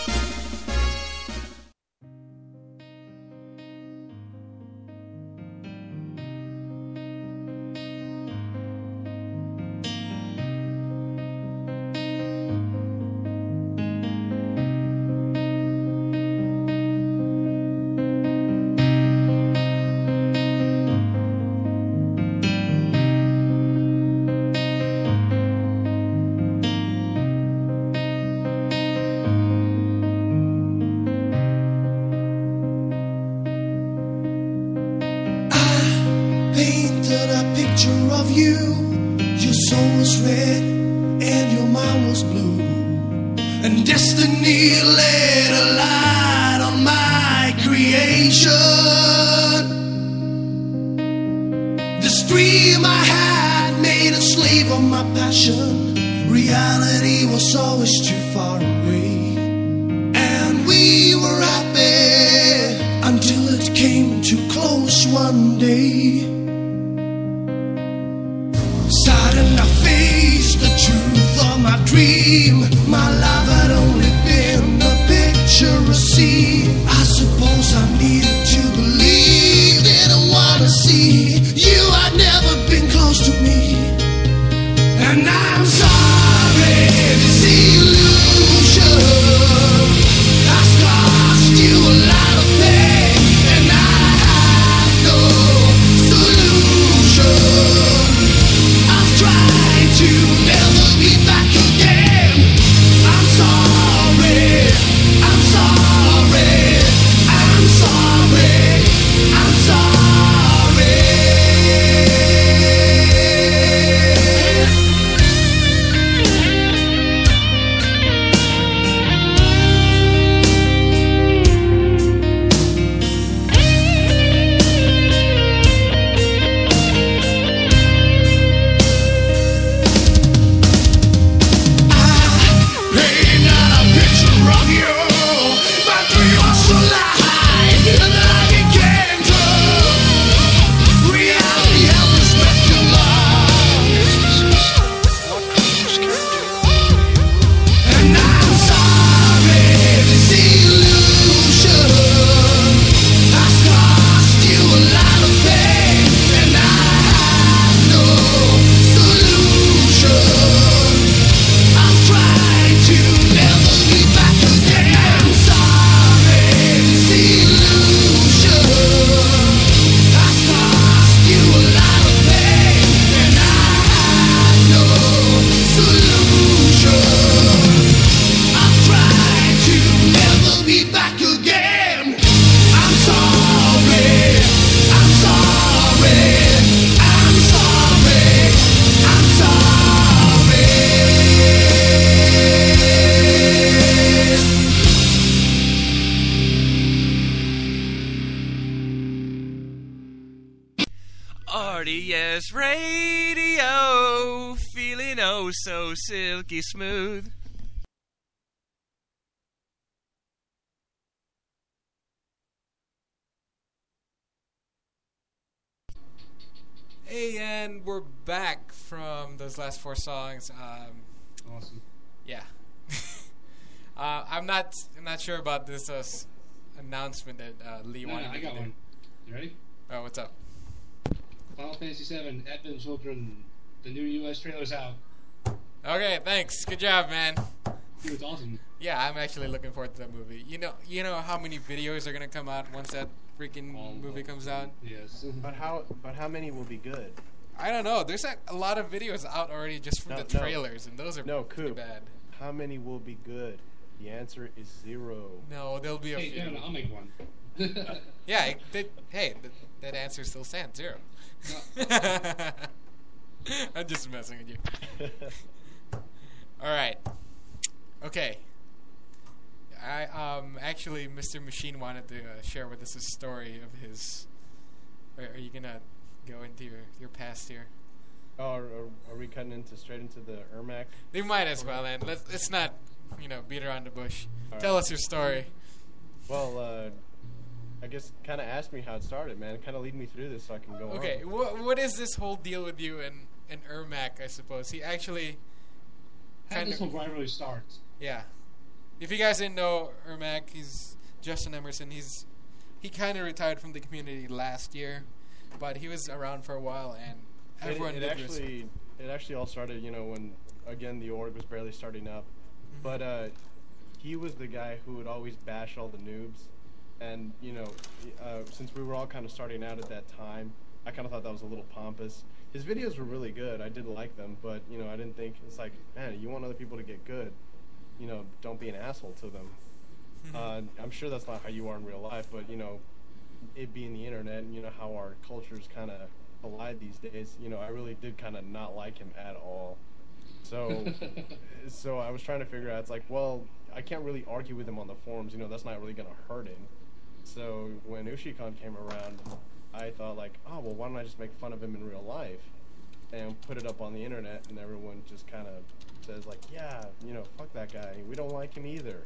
Painted a picture of you. Your soul was red and your mind was blue. And destiny laid a light on my creation. This dream I had made a slave of my passion. Reality was always too far away. And we were happy until it came too close one day. Sudden I faced the truth of my dream. My life had only been a picture I see. I suppose I needed to believe, didn't wanna see you had never been close to me. And I'm sorry, this illusion has cost you a lot of pain, and I have no solution. Try to never be back again. I'm sorry, I'm sorry, I'm sorry, I'm sorry. R D S Radio, feeling oh so silky smooth. Hey, and we're back from those last four songs. Um, awesome. Yeah. uh, I'm not. I'm not sure about this uh, s- announcement that uh, Lee No, wanted no, me I got to do. one. You ready? Oh, what's up? Final Fantasy seven, Advent Children. The new U S trailer's out. Okay, thanks. Good job, man. Dude, it's awesome. Yeah, I'm actually looking forward to that movie. You know, you know how many videos are gonna come out once that freaking movie comes out? Yes. But how? But how many will be good? I don't know. There's a, a lot of videos out already just from No, the no. trailers, and those are No, pretty Coop. bad. How many will be good? The answer is zero. No, there'll be a Hey, few. no, no, I'll make one. Yeah, it, that, hey, that, that answer still stands, zero. I'm just messing with you. Alright. Okay. I um actually Mister Machine wanted to uh, share with us a story of his. Are, are you gonna go into your, your past here? Oh, are, are we cutting into straight into the Ermac? We might as well, and let's let's not, you know, beat around the bush. All Tell right. us your story. Well, uh, I guess kind of ask me how it started, man. Kind of lead me through this so I can go Okay, on. what what is this whole deal with you and and Ermac? I suppose he actually How kind this of whole rivalry starts. yeah. If you guys didn't know Ermac, he's Justin Emerson. He's he kind of retired from the community last year, but he was around for a while, and It, everyone it did actually it actually all started, you know, when again the org was barely starting up, Mm-hmm. but uh, he was the guy who would always bash all the noobs, and you know, uh, since we were all kind of starting out at that time, I kind of thought that was a little pompous. His videos were really good. I did like them, but you know, I didn't think it's like, man, you want other people to get good, you know, don't be an asshole to them. Uh, I'm sure that's not how you are in real life, but you know, it being the internet and you know how our cultures kind of collide these days, you know, I really did kind of not like him at all. So, so I was trying to figure out. It's like, well, I can't really argue with him on the forums. You know, that's not really gonna hurt him. So when UshiCon came around, I thought like, oh well, why don't I just make fun of him in real life and put it up on the internet, and everyone just kind of says like, yeah, you know, fuck that guy. We don't like him either.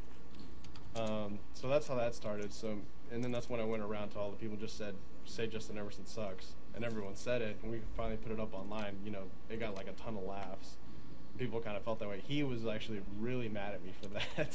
Um, so that's how that started. So, and then that's when I went around to all the people, just said, say Justin Emerson sucks, and everyone said it, and we finally put it up online. You know, it got like a ton of laughs. People kind of felt that way. He was actually really mad at me for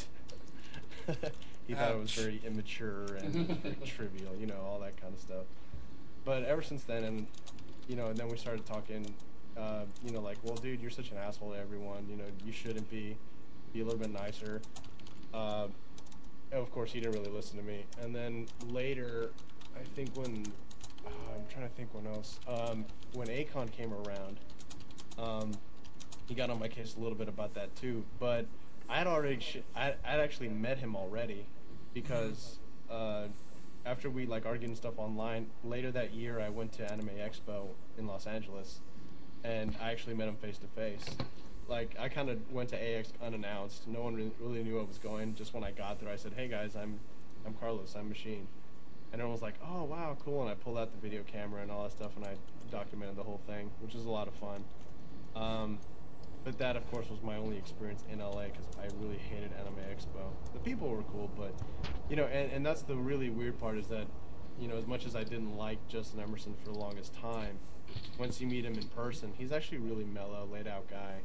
that. He thought it was Ouch. very immature and very trivial, you know, all that kind of stuff. But ever since then, and you know, and then we started talking, uh, you know, like, well, dude, you're such an asshole to everyone. You know, you shouldn't be. Be a little bit nicer. Uh, of course, he didn't really listen to me. And then later, I think when uh, I'm trying to think when else, um, when Akon came around, um, he got on my case a little bit about that too. But I had already, sh- I I'd actually met him already, because uh, after we like argued and stuff online, later that year I went to Anime Expo in Los Angeles, and I actually met him face to face. Like, I kind of went to A X unannounced. No one re- really knew I was going. Just when I got there, I said, "Hey guys, I'm, I'm Carlos. I'm Machine." And everyone was like, "Oh wow, cool." And I pulled out the video camera and all that stuff, and I documented the whole thing, which was a lot of fun. Um, but that, of course, was my only experience in L A, because I really hated Anime Expo. The people were cool, but you know, and, and that's the really weird part, is that, you know, as much as I didn't like Justin Emerson for the longest time, once you meet him in person, he's actually a really mellow, laid out guy.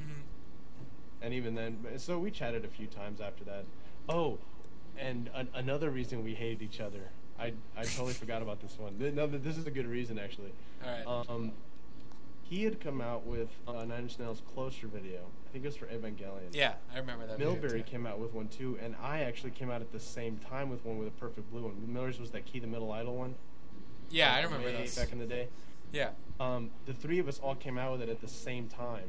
And even then, so we chatted a few times after that. Oh, and an- another reason we hated each other. I I totally forgot about this one. Th- No, this is a good reason actually. All right. Um, he had come out with uh, Nine Inch Nails' Closer video. I think it was for Evangelion. Yeah, I remember that video, Millberry too. came out with one too, and I actually came out at the same time with one with a perfect blue one. Miller's was that Key the Middle Idol one. Yeah, Back I in remember May, those. back in the day. Yeah. Um, the three of us all came out with it at the same time,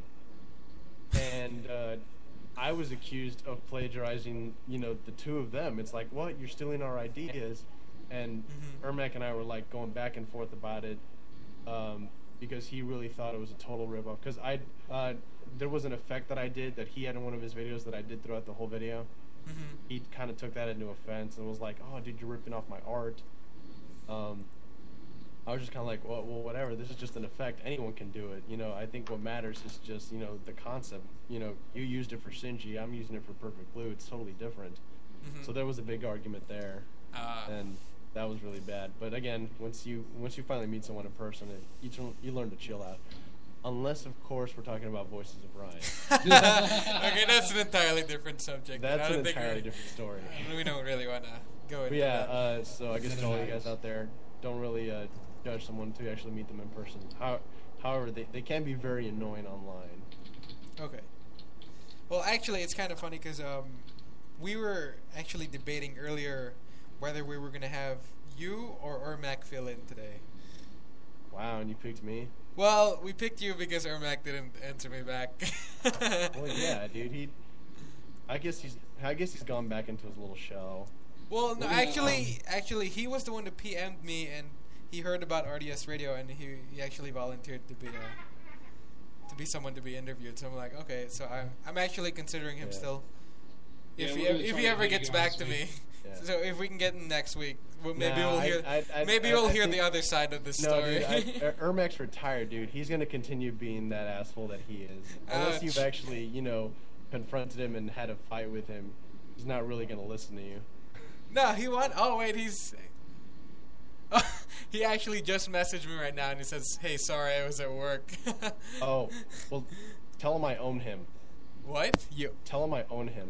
and uh, I was accused of plagiarizing, you know, the two of them. It's like, what? You're stealing our ideas. And Mm-hmm. Ermac and I were like going back and forth about it, um, because he really thought it was a total ripoff. Because I, uh, there was an effect that I did that he had in one of his videos that I did throughout the whole video. Mm-hmm. He kind of took that into offense and was like, "Oh, dude, you're ripping off my art." Um, I was just kind of like, well, well, whatever. This is just an effect. Anyone can do it. You know, I think what matters is just, you know, the concept. You know, you used it for Shinji. I'm using it for Perfect Blue. It's totally different. Mhm. So there was a big argument there, Uh, and that was really bad. But again, once you once you finally meet someone in person, it, you tr- you learn to chill out. Unless, of course, we're talking about Voices of Ryan. Okay, that's an entirely different subject. That's I don't an think entirely we- different story. We don't really want to go into But yeah, that. uh, so I guess to all you guys out there, don't really uh, judge someone until you actually meet them in person. How, however, they, they can be very annoying online. Okay. Well, actually, it's kind of funny because um, we were actually debating earlier whether we were going to have you or Ermac fill in today. Wow, and you picked me? Well, we picked you because Ermac didn't answer me back. Well, yeah, dude. He, I guess he's, I guess he's gone back into his little shell. Well, no, We're gonna, actually, actually, he was the one that P M'd me, and he heard about R D S Radio, and he he actually volunteered to be a, to be someone to be interviewed. So I'm like, okay, so I'm I'm actually considering him Yeah. still. If Yeah, he we're gonna if try he to ever get gets you back on to me, this Yeah. so if we can get him next week, well, maybe Nah, we'll I- hear I- I- maybe I- we'll I hear think- the other side of the No, story. dude, I, Er- Ermac's retired, dude. He's gonna continue being that asshole that he is. Unless Uh, you've actually, you know, confronted him and had a fight with him, he's not really gonna listen to you. No, he want. Oh wait, he's. He actually just messaged me right now, and he says, "Hey, sorry, I was at work." Oh, well, tell him I own him. What? You? Tell him I own him.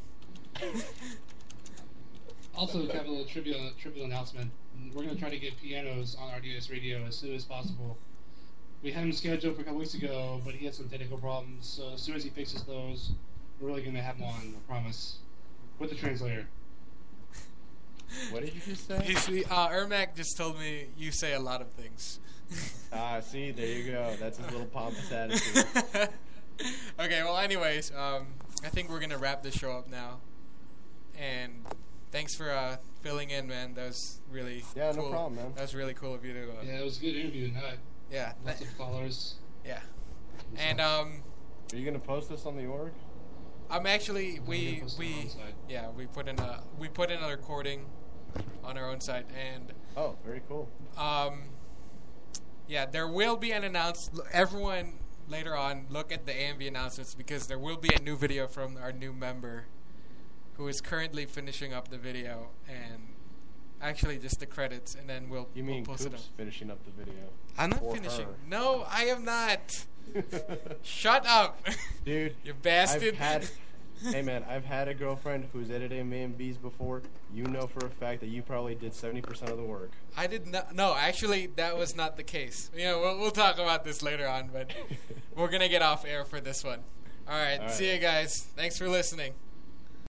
Also, kind of a little trivial, trivial announcement. We're going to try to get pianos on R D S Radio as soon as possible. We had him scheduled for a couple weeks ago, but he had some technical problems. So as soon as he fixes those, we're really going to have him on, I promise. With the translator. What did you just say? He's, uh, Ermac just told me you say a lot of things. Ah, see, there you go. That's his little pompous attitude. Okay, well, anyways, um, I think we're gonna wrap this show up now. And thanks for uh, filling in, man. That was really Yeah, no cool. problem, man. That was really cool of you to. Uh, Yeah, it was a good interview tonight. Yeah. Lots of callers. Yeah. And um, Are you gonna post this on the org? I'm actually gonna we post it on we our own site. yeah we put in a we put in a recording on our own site, and Oh, very cool. um, yeah, there will be an announce. Everyone later on look at the A M V announcements, because there will be a new video from our new member, who is currently finishing up the video, and actually just the credits, and then we'll You mean we'll post it up. Coops finishing up the video? I'm not For finishing. her. No, I am not. Shut up, Dude. you bastard. I've had, hey man, I've had a girlfriend who's edited A M Vs before. You know for a fact that you probably did seventy percent of the work. I did not. No, actually, that was not the case. You know, we'll, we'll talk about this later on, but we're gonna get off air for this one. All right, All right. see you guys. Thanks for listening.